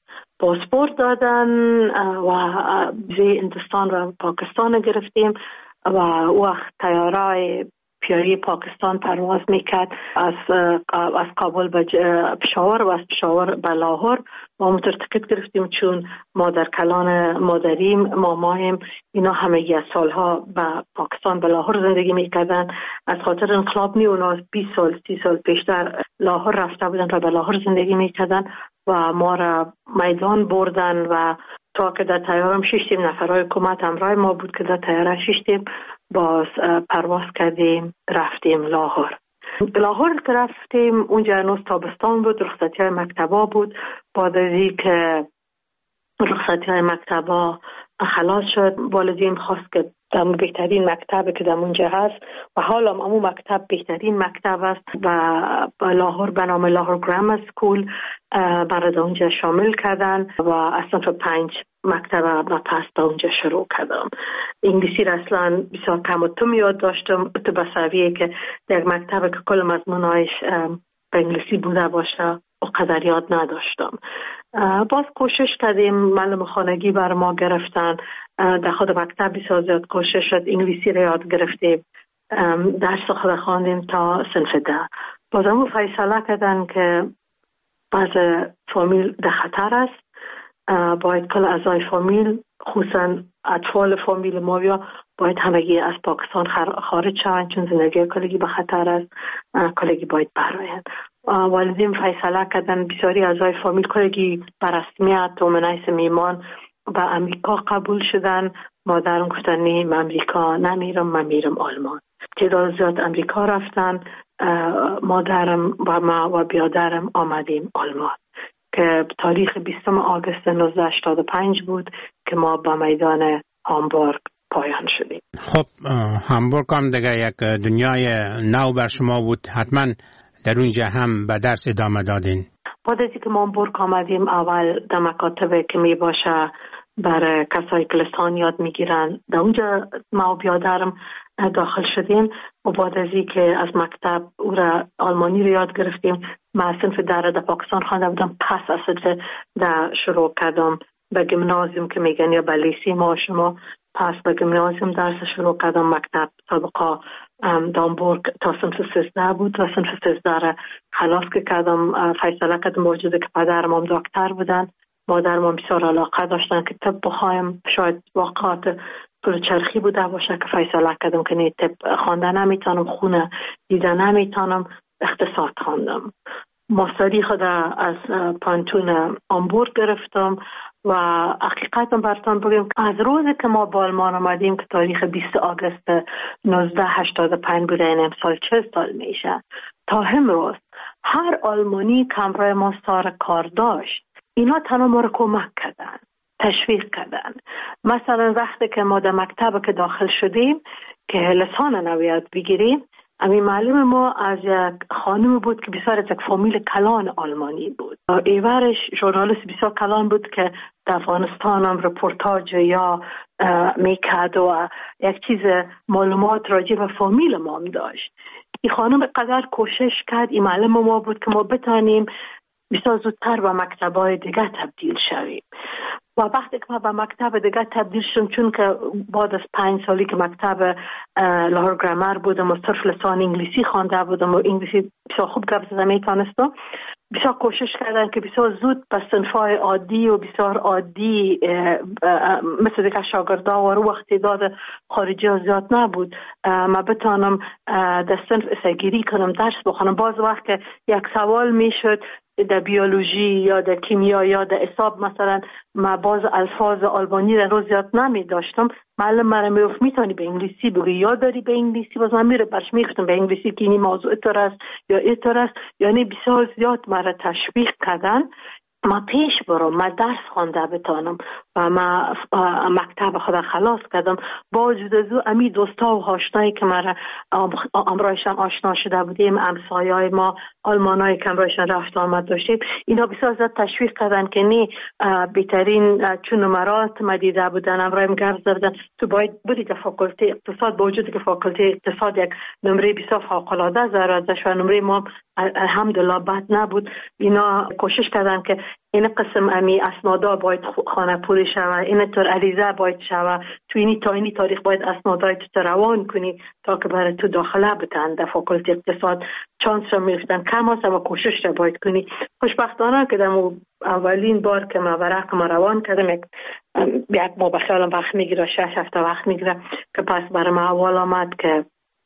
دادن و ویزای هندوستان و پاکستان گرفتیم و وقت طیاره پیایی پاکستان پرواز میکرد از کابل به پشاور و از پشاور به لاهور. ما موتر تکت گرفتیم چون ما در کلان مادریم مامایم اینا همه یه سالها به پاکستان به لاهور زندگی میکردن. از خاطر انقلاب اونا 20 سال 30 سال پیشتر لاهور رفته بودن و به لاهور زندگی میکردن و ما را میدان بردن و تا که در تیارم ششتیم نفرهای حکومت همراه ما بود که در تیاره ششتیم باز پرواز کردیم رفتیم لاهور که رفتیم اونجا هنوز تابستان بود، رخصتی های مکتبا بود. بعد از این که رخصتی های مکتبا خلاص شد والدیم خواست که در بهترین مکتب که در اونجا هست و حالا همون مکتب بهترین مکتب است و لاهور به نام لاهور گرامر سکول برای اونجا شامل کردن و اصلا تو 5 مکتب و پس در اونجا شروع کردم. انگلیسی را اصلا بسیار کم و توم یاد داشتم تو بسویه که در مکتب که کل مضمونایش به انگلیسی بوده باشه و قدر یاد نداشتم. باز کوشش کردیم، معلم خانگی بر ما گرفتن، در خود مکتب بسیار زیاد کوشش شد، انگلیسی را یاد گرفتیم، درس خود خواندیم تا صنف 10 بازم فیصله کردن که بعض فامیل در خطر است، باید کل اعضای فامیل خصوصا اطفال فامیل ما باید همگی از پاکستان خارج شوند، چون زندگی کلگی به خطر است، کلگی باید برآیند. والدین فیصله کردن بسیاری اعضای فامیل کلگی بر رسمیت و منعیس میمان به امریکا قبول شدن. مادرم گفتن نه من امریکا نمیرم، من میرم آلمان. تعداد زیاد امریکا رفتن، مادرم و ما و بیادرم آمدیم آلمان که تاریخ 20 آگوست 1985 بود که ما به میدان هامبورگ پایان شدیم. خب هامبورگ هم دیگه یک دنیای نو بر شما بود، حتما در اونجا هم به درس ادامه دادین. بعد از اینکه ما هامبورگ آمدیم اول در مکاتب که می باشه برای کسایی که لسان یاد میگیرن در اونجا ما و بیادرم داخل شدیم و بعد از اینکه از مکتب او را آلمانی رو یاد گرفتیم. ما صنف در پاکستان خوانده بودم، پس اصلا در شروع کردم به گیمنازیوم که میگن یا به لیسه ما شما، پس به گیمنازیوم درس شروع کردم. مکتب سابقا هامبورگ تا صنف 13 بود و صنف 13 را خلاص کردم. فیصله کردم موجوده که پدرم هم دکتر بودن، مادرم هم بسیار علاقه داشتن که طب بخوایم. شاید واقعات پول چرخی بوده باشه که فیصله کردم که نه طب خوانده نمیتونم، خونه دیده نمیتونم، اقتصاد خواندم. ماستری خود از پانتون هامبورگ گرفتم و حقیقتا براتون بگم از روزی که ما با آلمان آمدیم که تاریخ 20 آگوست 1985 بوده، این امسال 40 سال میشه، تا امروز هر آلمانی که همراه ما سر کار داشت اینا تنها ما رو کمک کردن، تشویق کردن. مثلا وقتی که ما در مکتب که داخل شدیم که لسان نو یاد بگیریم، امی معلم ما از یک خانم بود که بسیار از یک فامیل کلان آلمانی بود. ایورش ژورنالیست بسیار کلان بود که در افغانستان هم رپورتاج یا میکرد و یک چیز معلومات راجع به فامیل ما هم داشت. این خانم قدر کوشش کرد، این معلم ما بود که ما بتانیم بسیار زودتر به مکتب‌های دیگه تبدیل شویم. و وقتی که ما به مکتب دیگه تبدیل شدم، چون که بعد از 5 سالی که مکتب لاهور گرامر بودم و صرف لسان انگلیسی خوانده بودم و انگلیسی بسیار خوب گپ زدن میتونستم، بسیار کوشش کردن که بسیار زود به صنف‌های عادی و بسیار عادی مثل دیگه شاگردا و وقتی داد خارجی ها زیاد نبود ما بتانم در صنف اسگیری کنم، درس بخونم. باز وقت که یک سوال میشد در بیولوژی یا در کیمیا یا در حساب مثلا ما باز الفاظ آلمانی را روز یاد نمی داشتم، معلم مرا میگفت میتونی به انگلیسی بگی یا داری به انگلیسی، باز من میره برش میگفتم به انگلیسی که این موضوع اینطور است یا اینطور است. یعنی بسیار زیاد مرا تشویق کردن ما پیش برم، ما درس خوانده بتانم و ما مکتب خدا خلاص کردم. با وجود از او امی دوستا و آشنایی که ما امرایشان آشنا شده بودیم، همسایه‌های ما آلمانایی که امرایشان رفت آمد داشتیم، اینا بسیار زیاد تشویق کردن که نه بهترین چون نمرات ما دیده بودن، امرایم گرد زدن تو باید بری در فاکولته اقتصاد. با وجود که فاکولته اقتصاد یک نمره بسیار فوق‌العاده داشت و نمره ما الحمدلله بد نبود، اینا کوشش کردن که این قسم امی اسنادا باید خانه پولی شوه، این طور عریضه باید شوه، تو اینی تا اینی تاریخ باید اسنادای تو روان کنی تا که برای تو داخله بتن در فاکولته اقتصاد. چانس را میفتن کم هست و کوشش را باید کنی. خوشبختانه که در اولین بار که ما ورق ما روان کردم یک ما بخیالم وقت میگیره، 6 هفته وقت میگیره که پس برای ما اول آمد که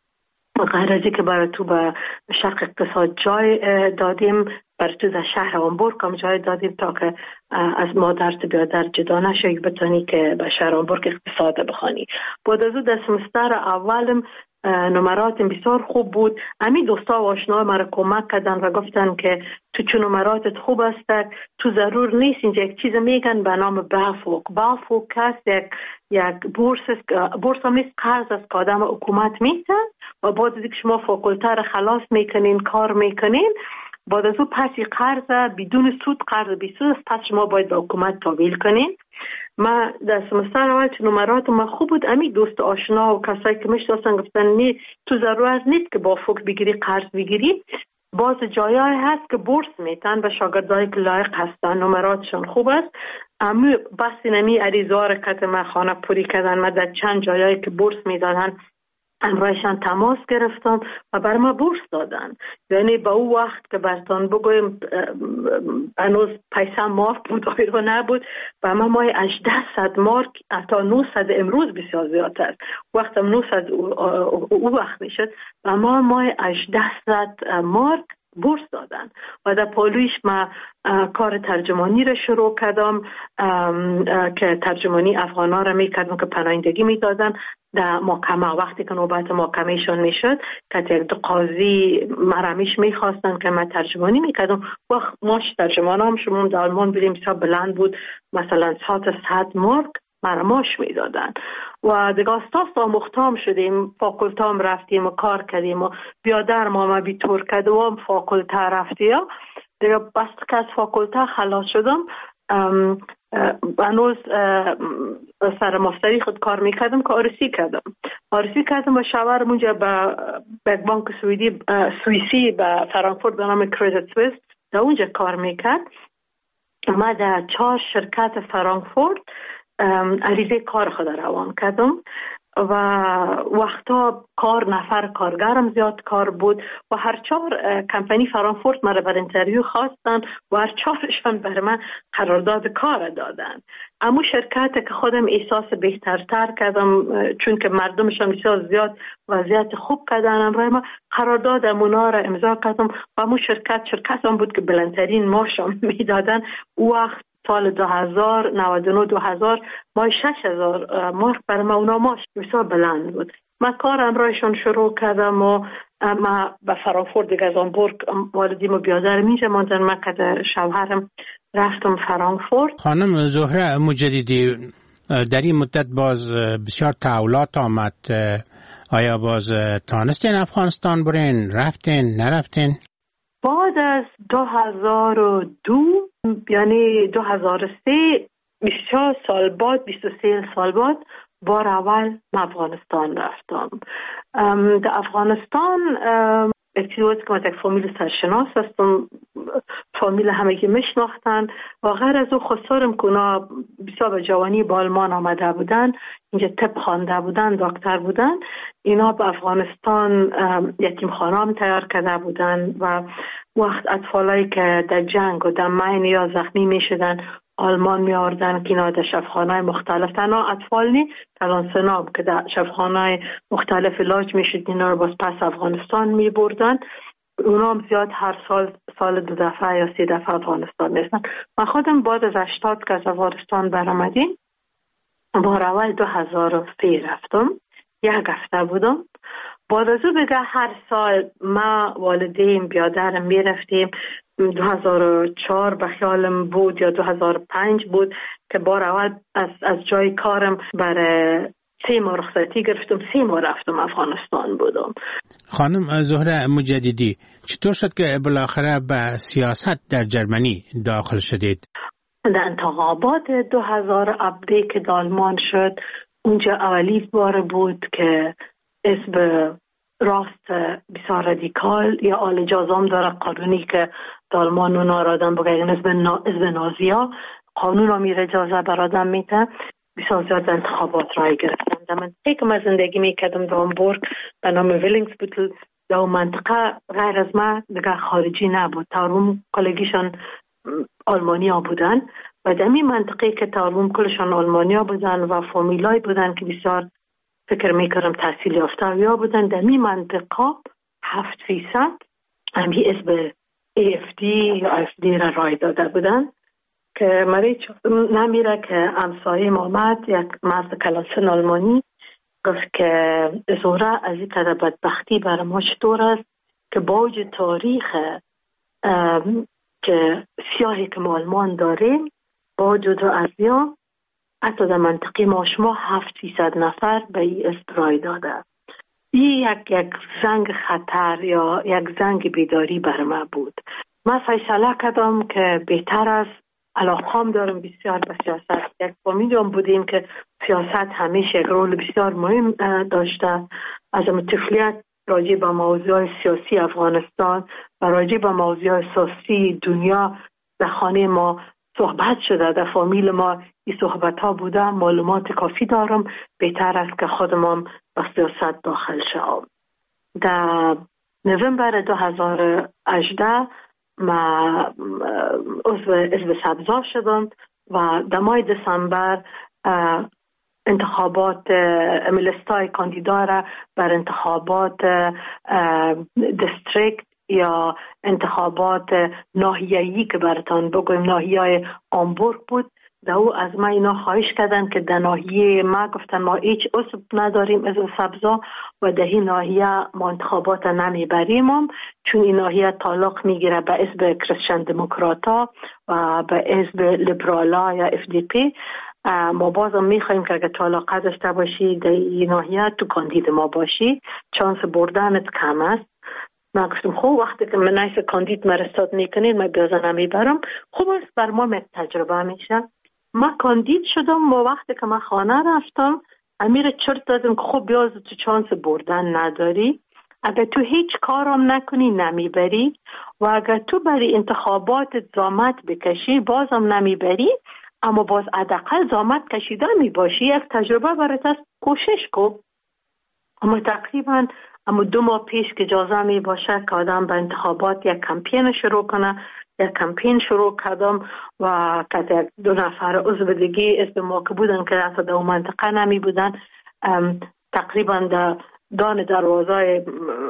غیر ازی که برای تو به شرق اقتصاد جای دادیم، برای تو در شهر هامبورگ هم جای دادیم تا که از مادر تو بیادر جدا نشوی بتانی که به شهر هامبورگ اقتصاد بخوانی. بعد از او در سمستر اولم نمراتم بسیار خوب بود. امی دوستا و آشنا مرا کمک کردن و گفتن که تو چون نمراتت خوب است تو ضرور نیست اینجا یک چیز میگن به نام بافوک هست، یک بورس هم نیست، قرض است که آدم حکومت میتن و بعد از اینکه شما فاکولته را خلاص میکنین کار میکنین، بعد از او پسی قرض بدون سود، قرض بی سود است، پس شما باید به حکومت تحویل کنین. ما در سمستر اول چون نمرات ما خوب بود، امی دوست آشنا و کسایی که میشناسن گفتن نه تو ضرورت نیست که با فوق بگیری قرض بگیری، باز جایای هست که بورس میتن به شاگردایی که لایق هستن، نمراتشون خوب است. اما بس نمی عریضه ها را که ما خانه پوری کردن، ما در چند جایایی که بورس میدادن امرایشان تماس گرفتم و بر ما بورس دادن. یعنی با او وقت که برتان بگویم هنوز پیسه مارک بود آیرو نبود و ما مای 800 مارک تا 900 امروز بسیار زیاد است. وقتم 900 او وقت میشد و ما مای 800 مارک بورس دادن و در پالویش ما کار ترجمانی را شروع کردم که ترجمانی افغانا را میکردم که پناهندگی میدادن در محکمه. وقتی که نوبت محکمهشان میشد که یک دو قاضی مرمیش میخواستن که من ترجمانی میکردم وقت ماش ترجمانام شما در آلمان بودیم بسیار بلند بود، مثلا 100 مارک مرماش میدادن و دیگه استاس آموختام شدیم، فاکولتام رفتیم و کار کردیم و بیادر ما بیتور کردم فاکولته رفتیم دیگه. بس که از فاکولته خلاص شدم هنوز سر ماستری خود کار میکردم که آرسی کردم و شوهرم اونجا به بانک سوئیسی به فرانکفورت به نام کریدیت سوئیس در اونجا کار میکرد. ما در 4 شرکت فرانکفورت عریضه کار خود روان کردم و وقتا نفر کارگرم زیاد کار بود و هر 4 کمپانی فرانکفورت مرا بر اینترویو خواستن و هر 4شان بر من قرارداد کار دادن. اما شرکت که خودم احساس بهترتر کردم چون که مردمشان بسیار زیاد وضعیت خوب کردن امروز ما قرارداد امونا را امضا کردم و امو شرکتم بود که بلندترین معاشم میدادن. وقت سال 2000 ما 6000 مارک برای ما اونا ماش بسیار بلند بود. ما کارم رایشان شروع کردم و ما به فرانکفورت دیگه از آنبورگ والدیم و بیادرم اینجا ماندن. ما که شوهرم رفتم فرانکفورت. خانم زهره مجددی در این مدت باز بسیار تحولات آمد، آیا باز تانستین افغانستان برین؟ رفتین نرفتین؟ بعد از 2002 یعنی 2003 24 سال بعد 23 سال بعد بار اول افغانستان رفتم. در افغانستان اکتیویت که من یک فامیل سرشناس هستم، فامیل همگی میشناختن و غیر از او خسارم که اونا بسیار به جوانی با آلمان آمده بودن، اینجا طب خوانده بودن، دکتر بودن. اینا به افغانستان یتیم خانه هم تیار کرده بودن و وقت اطفالایی که در جنگ و در مین یا زخمی می شدن آلمان می آوردن که اینا در شفاخانه‌های مختلف، تنها اطفال نی کلان سناب که در شفاخانه‌های مختلف علاج می شد اینا رو باز پس افغانستان می بردن. اونا هم زیاد هر سال 2 دفعه یا 3 دفعه افغانستان نیستن. من خودم بعد از 80 که از افغانستان برآمدیم بار اول 2003 رفتم، 1 هفته بودم. بعد از او بگه هر سال ما والدین بیادرم می رفتیم. 2004 به خیالم بود یا 2005 بود که بار اول از جای کارم برای 3 ماه رخصتی گرفتم، 3 ماه رفتم افغانستان بودم. خانم زهره مجددی چطور شد که بالاخره به سیاست در جرمنی داخل شدید؟ در انتخابات 2017 که آلمان شد اونجا اولی بار بود که اسم راست بسیار رادیکال یا آل جازام داره قانونی که آلمان اونا را آدم بگه اسم نازیا قانون را میره اجازه بر آدم میده. بسیار زیاد انتخابات رای گرفتم. در منطقه که من زندگی میکردم در آنبورگ به نام ویلینگسبوتل، در اون منطقه غیر از من دیگه خارجی نبود. تاروم کلگیشان آلمانیا بودن و در این منطقه که تاروم کلشان آلمانیا بودن و فامیلای بودن که بسیار فکر میکردم تحصیل یافته یا بودن. در این منطقه 7% همی اسم AFD یا AFD را رای داده بودن که مریچ نمیره که امسایه آمد یک مرد کلانسن آلمانی گفت که زهره از این قدر بدبختی برای ما چطور است که باوج تاریخ که سیاهی که ما آلمان داریم با جدا از یا حتی در منطقه ما شما 700 نفر به این استرای داده. این یک زنگ خطر یا یک زنگ بیداری بر ما بود. من فیصله کردم که بهتر است، علاقه‌ام دارم بسیار به سیاست. یک فامیلم بودیم که سیاست همیشه یک رول بسیار مهم داشته. از طفولیت راجع به موضوع سیاسی افغانستان و راجع به موضوع سیاسی دنیا در خانه ما صحبت شده در فامیل ما، این صحبت ها بوده، معلومات کافی دارم، بهتر است که خودم به سیاست داخل شوم. در نوامبر 2018 ما عضو حزب سبزا شدم و در ماه دسامبر انتخابات لیستای کاندیدا را بر انتخابات دیستریکت یا انتخابات ناحیه‌ای که براتان بگویم ناحیه آمبورگ بود، در او از ما اینا خواهش کردن که در ناحیه ما گفتن ما هیچ عضو نداریم از سبزا و در این ناحیه ما انتخابات نمیبریم، چون این ناحیه تعلق میگیره به حزب کریستین دموکراتا و به حزب لیبرالا یا FDP. ما بازم میخوایم که اگر تعلق داشته باشی در این ناحیه تو کاندید ما باشی، چانس بردنت کم است. من گفتم خوب وقتی که من نیست کاندید مرستاد میکنین من بیازه نمیبرم، خوب است بر ما تجربه میشه. ما کاندید شدم و وقتی که من خانه رفتم امیر چرت دادم که خوب بیاز تو چانس بردن نداری، اگر تو هیچ کارم نکنی نمیبری و اگر تو برای انتخابات زحمت بکشی بازم نمیبری، اما باز حداقل زحمت کشیده میباشی، یک تجربه برات است، کوشش کن. اما تقریبا 2 ماه پیش که اجازه می باشه که آدم به انتخابات یک کمپین شروع کنه، یک کمپین شروع کردم و که 2 نفر عضو دیگه اسم ما که بودن که اصلا در اون منطقه نمی بودن، تقریبا در دان دروازه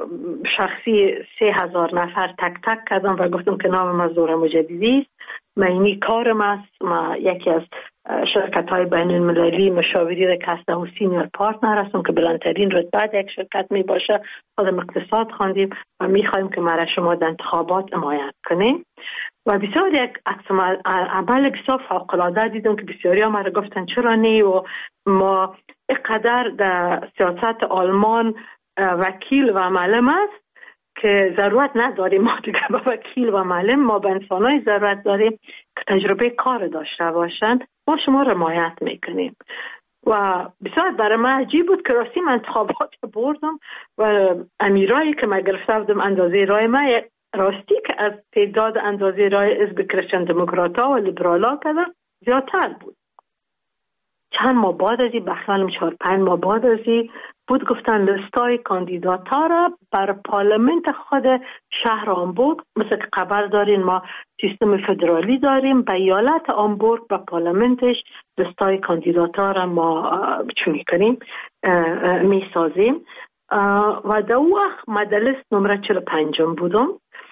شخصی 3000 نفر تک تک کردم و گفتم که نام مزدور مجددی است، من اینی کارم است، ما یکی از شرکت های بین المللی مشاوری کسته و سینیر پارتنر هستم که بلندترین رتبه یک شرکت می باشه، خودم اقتصاد خواندیم و می خواهیم که ما شما در انتخابات حمایت کنیم. و بسیار یک عمل بسیار فوق‌العاده دیدم که بسیاری ها ما گفتن چرا نه، و ما اینقدر در سیاست آلمان وکیل و معلم است که ضرورت نداریم ما دیگه با وکیل و معلم، ما به انسانای ضرورت داریم که تجربه کار داشته باشند، ما شما را حمایت میکنیم. و بسیار برای من عجیب بود که راستی من انتخابات بردم و امیرایی که من گرفته بودم اندازه رای من راستی که از تعداد اندازه رای حزب کریستین دموکراتا و لیبرالا کردن زیادتر بود. چند ماه بعد ازی بخیالم 4-5 ماه بعد ازی بود گفتن لیستای کاندیداتا را بر پارلمنت خود شهر آمبورگ، مثل که خبر دارین ما سیستم فدرالی داریم، به ایالت آمبورگ به پارلمنتش لیستای کاندیداتا را ما چون کنیم می سازیم و در اون وقت ما در لیست نمره 45 بودم.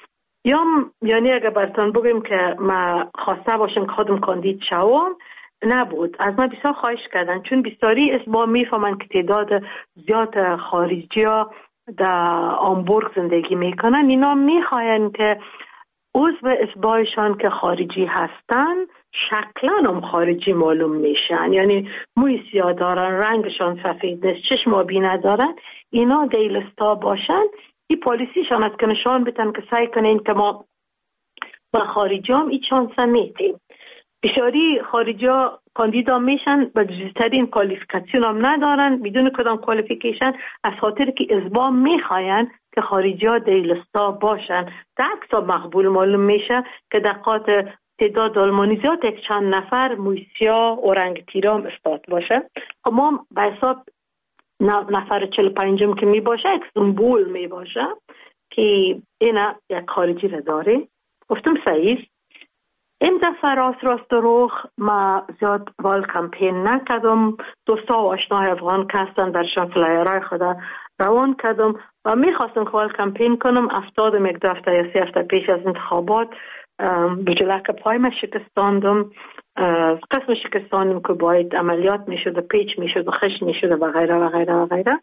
یعنی اگر براتون بگیم که ما خواسته باشم که خودم کاندید شوم نبود، از من بسیار خواهش کردن، چون بسیاری اسبا میفهمن که تعداد زیاد خارجی ها در آمبورگ زندگی میکنن، اینا میخواین که عضو اسبایشان که خارجی هستن شکلا هم خارجی معلوم میشن، یعنی موی سیاه دارن، رنگشان سفید نیست، چشم آبی ندارن، اینا دیلستا باشن. این پالیسیشان است که نشان بدن که سعی کنین که ما با خارجی هم این چانس میتیم. بسیاری خارجی ها کاندیدا میشن و جزترین کوالیفیکاسیون هم ندارن، بدون کدام کوالیفیکیشن، از خاطر که ازبا میخواین که خارجی ها دیلستا باشن. در عکس مقبول معلوم میشه که دقات تعداد آلمانی زیاد یک چند نفر مویسیا و رنگ تیرام استاد باشه. ما به حساب نفر 45 که می باشه یک سمبول می باشه که اینا یک خارجی را داره. گفتم صحیح. این دفعه راست روخ ما زیاد وال کمپین نکردم، دوستا و آشناهای افغان که هستن درشان فلایرهای خدا روان کردم و میخواستم که وال کمپین کنم. 70 یک هفته یا 3 هفته پیش از انتخابات بجلک پای ما شکستاندم، قسم شکستاندم که باید عملیات میشد و پیچ میشد و خش میشد و غیره و غیره و غیره.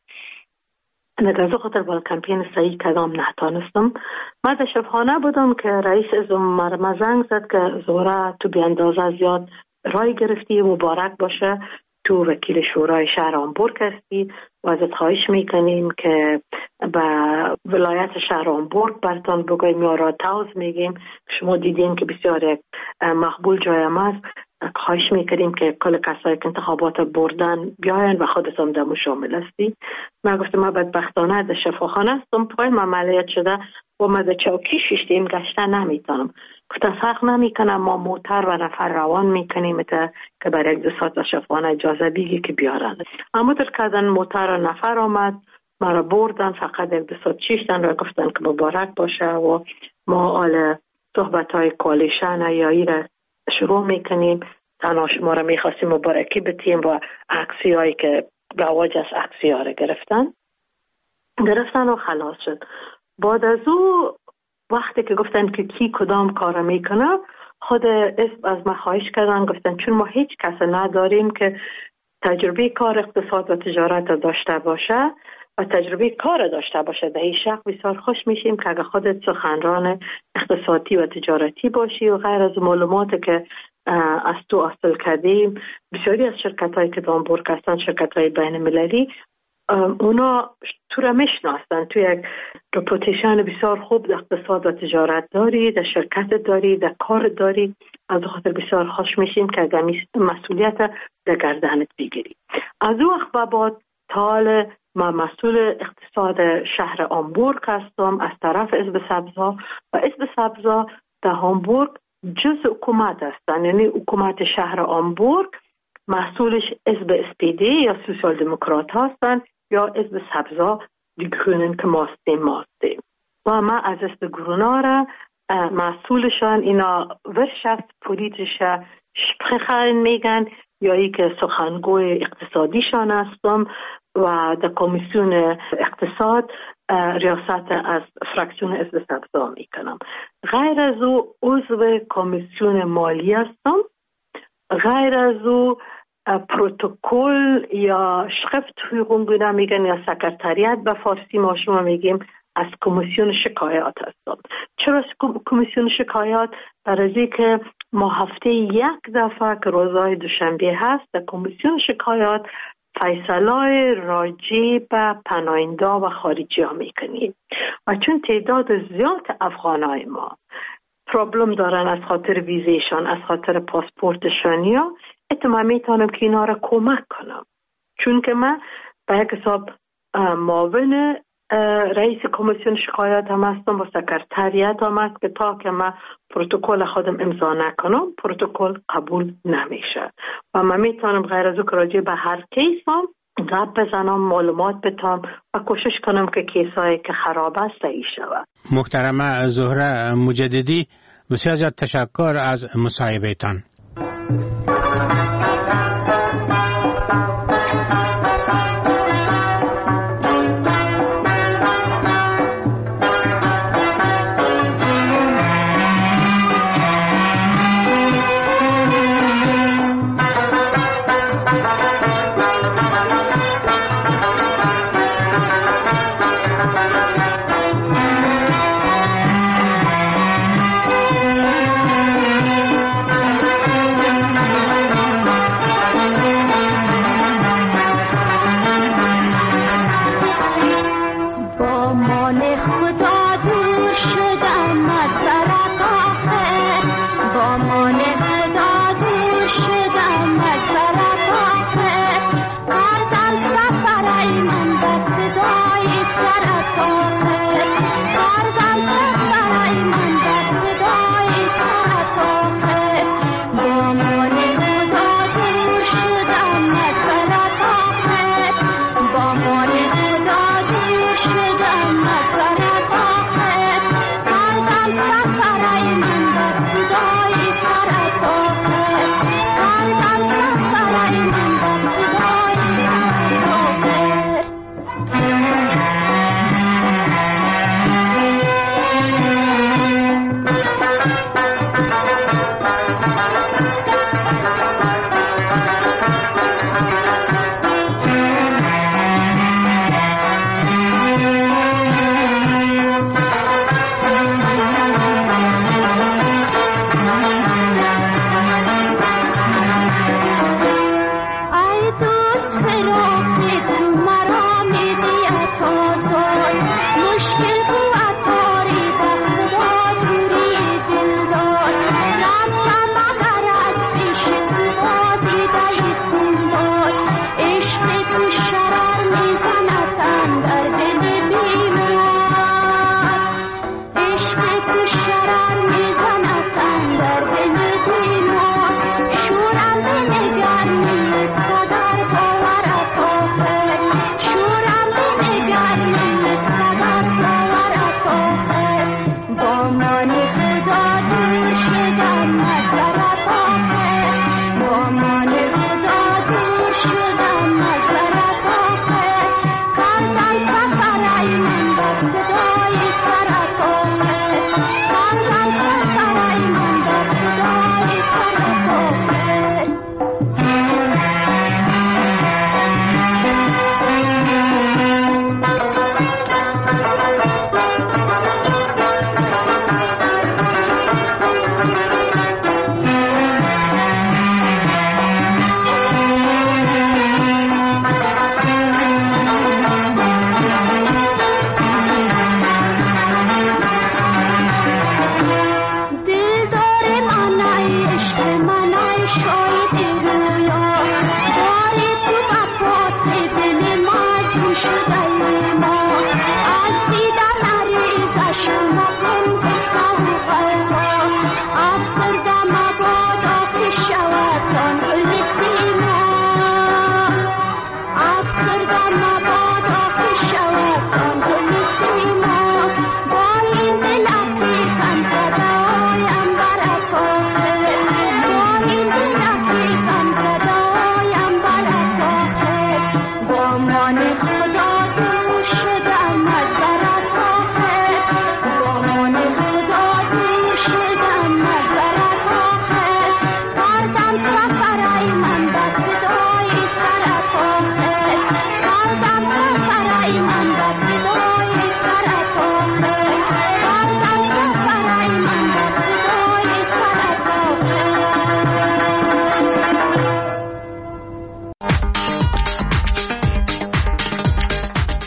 از خاطر وال کمپین صحیح کدام نتانستم. من در شبخانه بودم که رئیس از مرا زنگ زد که زهره تو بی اندازه زیاد رای گرفتی، مبارک باشه، تو وکیل شورای شهر آمبورگ هستی و ازت خواهش میکنیم که به ولایت شهر آمبورگ براتون بگویم یا راتاوز میگیم، شما دیدین که بسیار مقبول جایم است، خواهش میکنیم که کل کسایی که انتخابات بردن بیاین و خودت هم دمو شامل هستی. من گفتم من بدبختانه در شفاخانه هستم، پای من عملیات شده و من در چوکی شیشتیم گشته نمیتونم. گفتن فرق نمیکنه، ما موتر و نفر روان میکنیم که برای 1-2 ساعت افغان اجازه بگی که بیارن. اما در کردن موتر و نفر آمد، ما را بردن، فقط 1-2 ساعت چیشتن و گفتن که مبارک باشه و ما حال صحبت های کوالیشن یا ای را شروع میکنیم. تنها شما را میخواستیم مبارکی بتیم و عکسی هایی که رواج از عکسی ها را گرفتن و خلاص شد. بعد از او وقتی که گفتن که کی کدام کار میکنه، خود از ما خواهش کردن، گفتن چون ما هیچ کس نداریم که تجربه کار اقتصاد و تجارت داشته باشه و تجربه کار داشته باشه، در این شق بسیار خوش میشیم که اگه خودت سخنران اقتصادی و تجارتی باشی و غیر از معلوماتی که از تو حاصل کردیم. بسیاری از شرکت هایی که دامبورگ هستن، شرکت های بین المللی، اونا تو را میشناسن، تو یک رپوتیشن بسیار خوب در اقتصاد و تجارت داری، در شرکت داری، در کار داری. از خاطر بسیار خوش میشیم که اگر مسئولیت در گردنت بگیری. از او وقت بعد تا ما مسئول اقتصاد شهر هامبورگ هستم از طرف حزب سبزها و حزب سبزها در هامبورگ جز حکومت هستن، یعنی حکومت شهر هامبورگ مسئولش حزب SPD یا سوسیال دموکرات هستن یا حزب سبزها دی گرونن که ما هستیم و ما از حزب گرونا را مسئولشان اینا ورشفت پولیتیشه شپخن میگن یا ای که سخنگوی اقتصادیشان هستم و در کمیسیون اقتصاد ریاست از فراکسیون حزب سبزها میکنم. غیر از او عضو کمیسیون مالی هستم. غیر از او پروتکل یا شخفت حقوق میگن یا سکرتریت به فارسی ما شما میگیم از کمیسیون شکایات هستم. چرا کمیسیون شکایات؟ برای که ما هفته 1 دفعه که روزهای دوشنبه هست در کمیسیون شکایات فیصله راجع به پناهنده و خارجی ها میکنیم و چون تعداد زیاد افغانای ما پرابلم دارن از خاطر ویزیشان، از خاطر پاسپورتشان، یا اتمام میتونم که اینا را کمک کنم، چون که من به یک حساب معاون رئیس کمیسیون شکایات هم هستم و سکرتریت هم هست که تا که من پروتکل خودم امضا نکنم پروتکل قبول نمیشه و من میتونم غیر از او که راجع به هر کیس هم گپ بزنم، معلومات بدم و کوشش کنم که کیسایی که خراب است صحیح شود. محترمه زهره مجددی، بسیار زیاد تشکر از مصاحبهتان.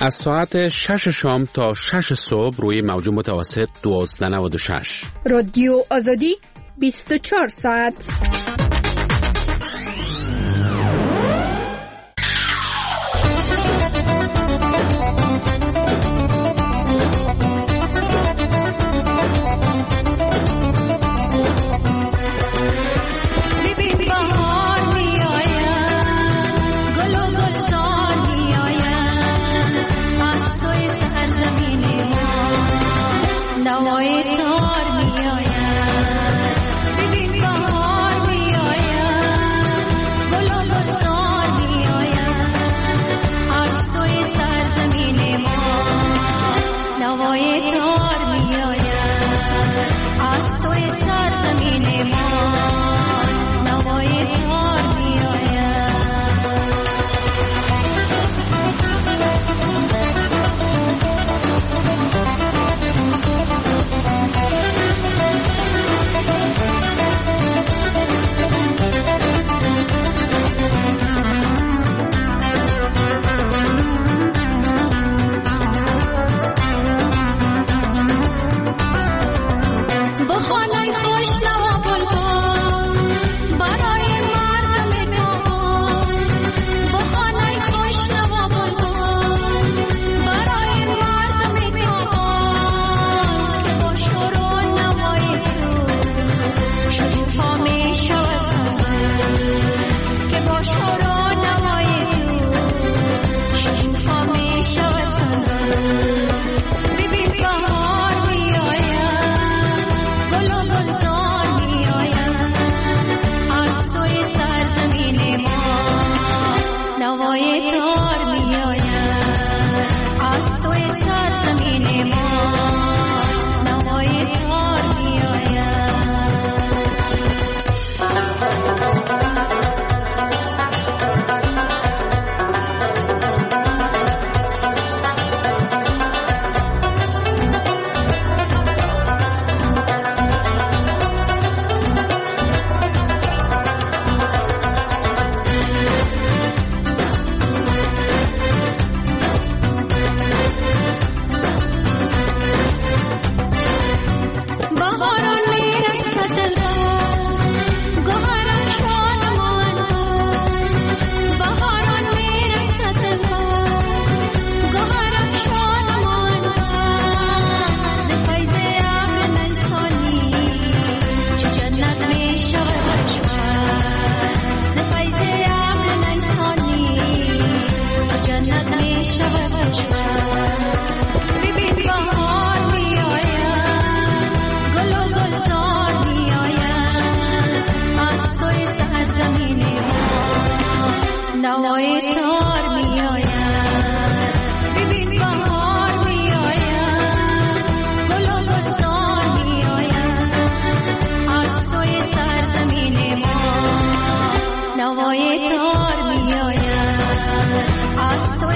از ساعت 6 شام تا 6 صبح روی موج متوسط 1296. رادیو آزادی 24 ساعت. نوای تار می آید از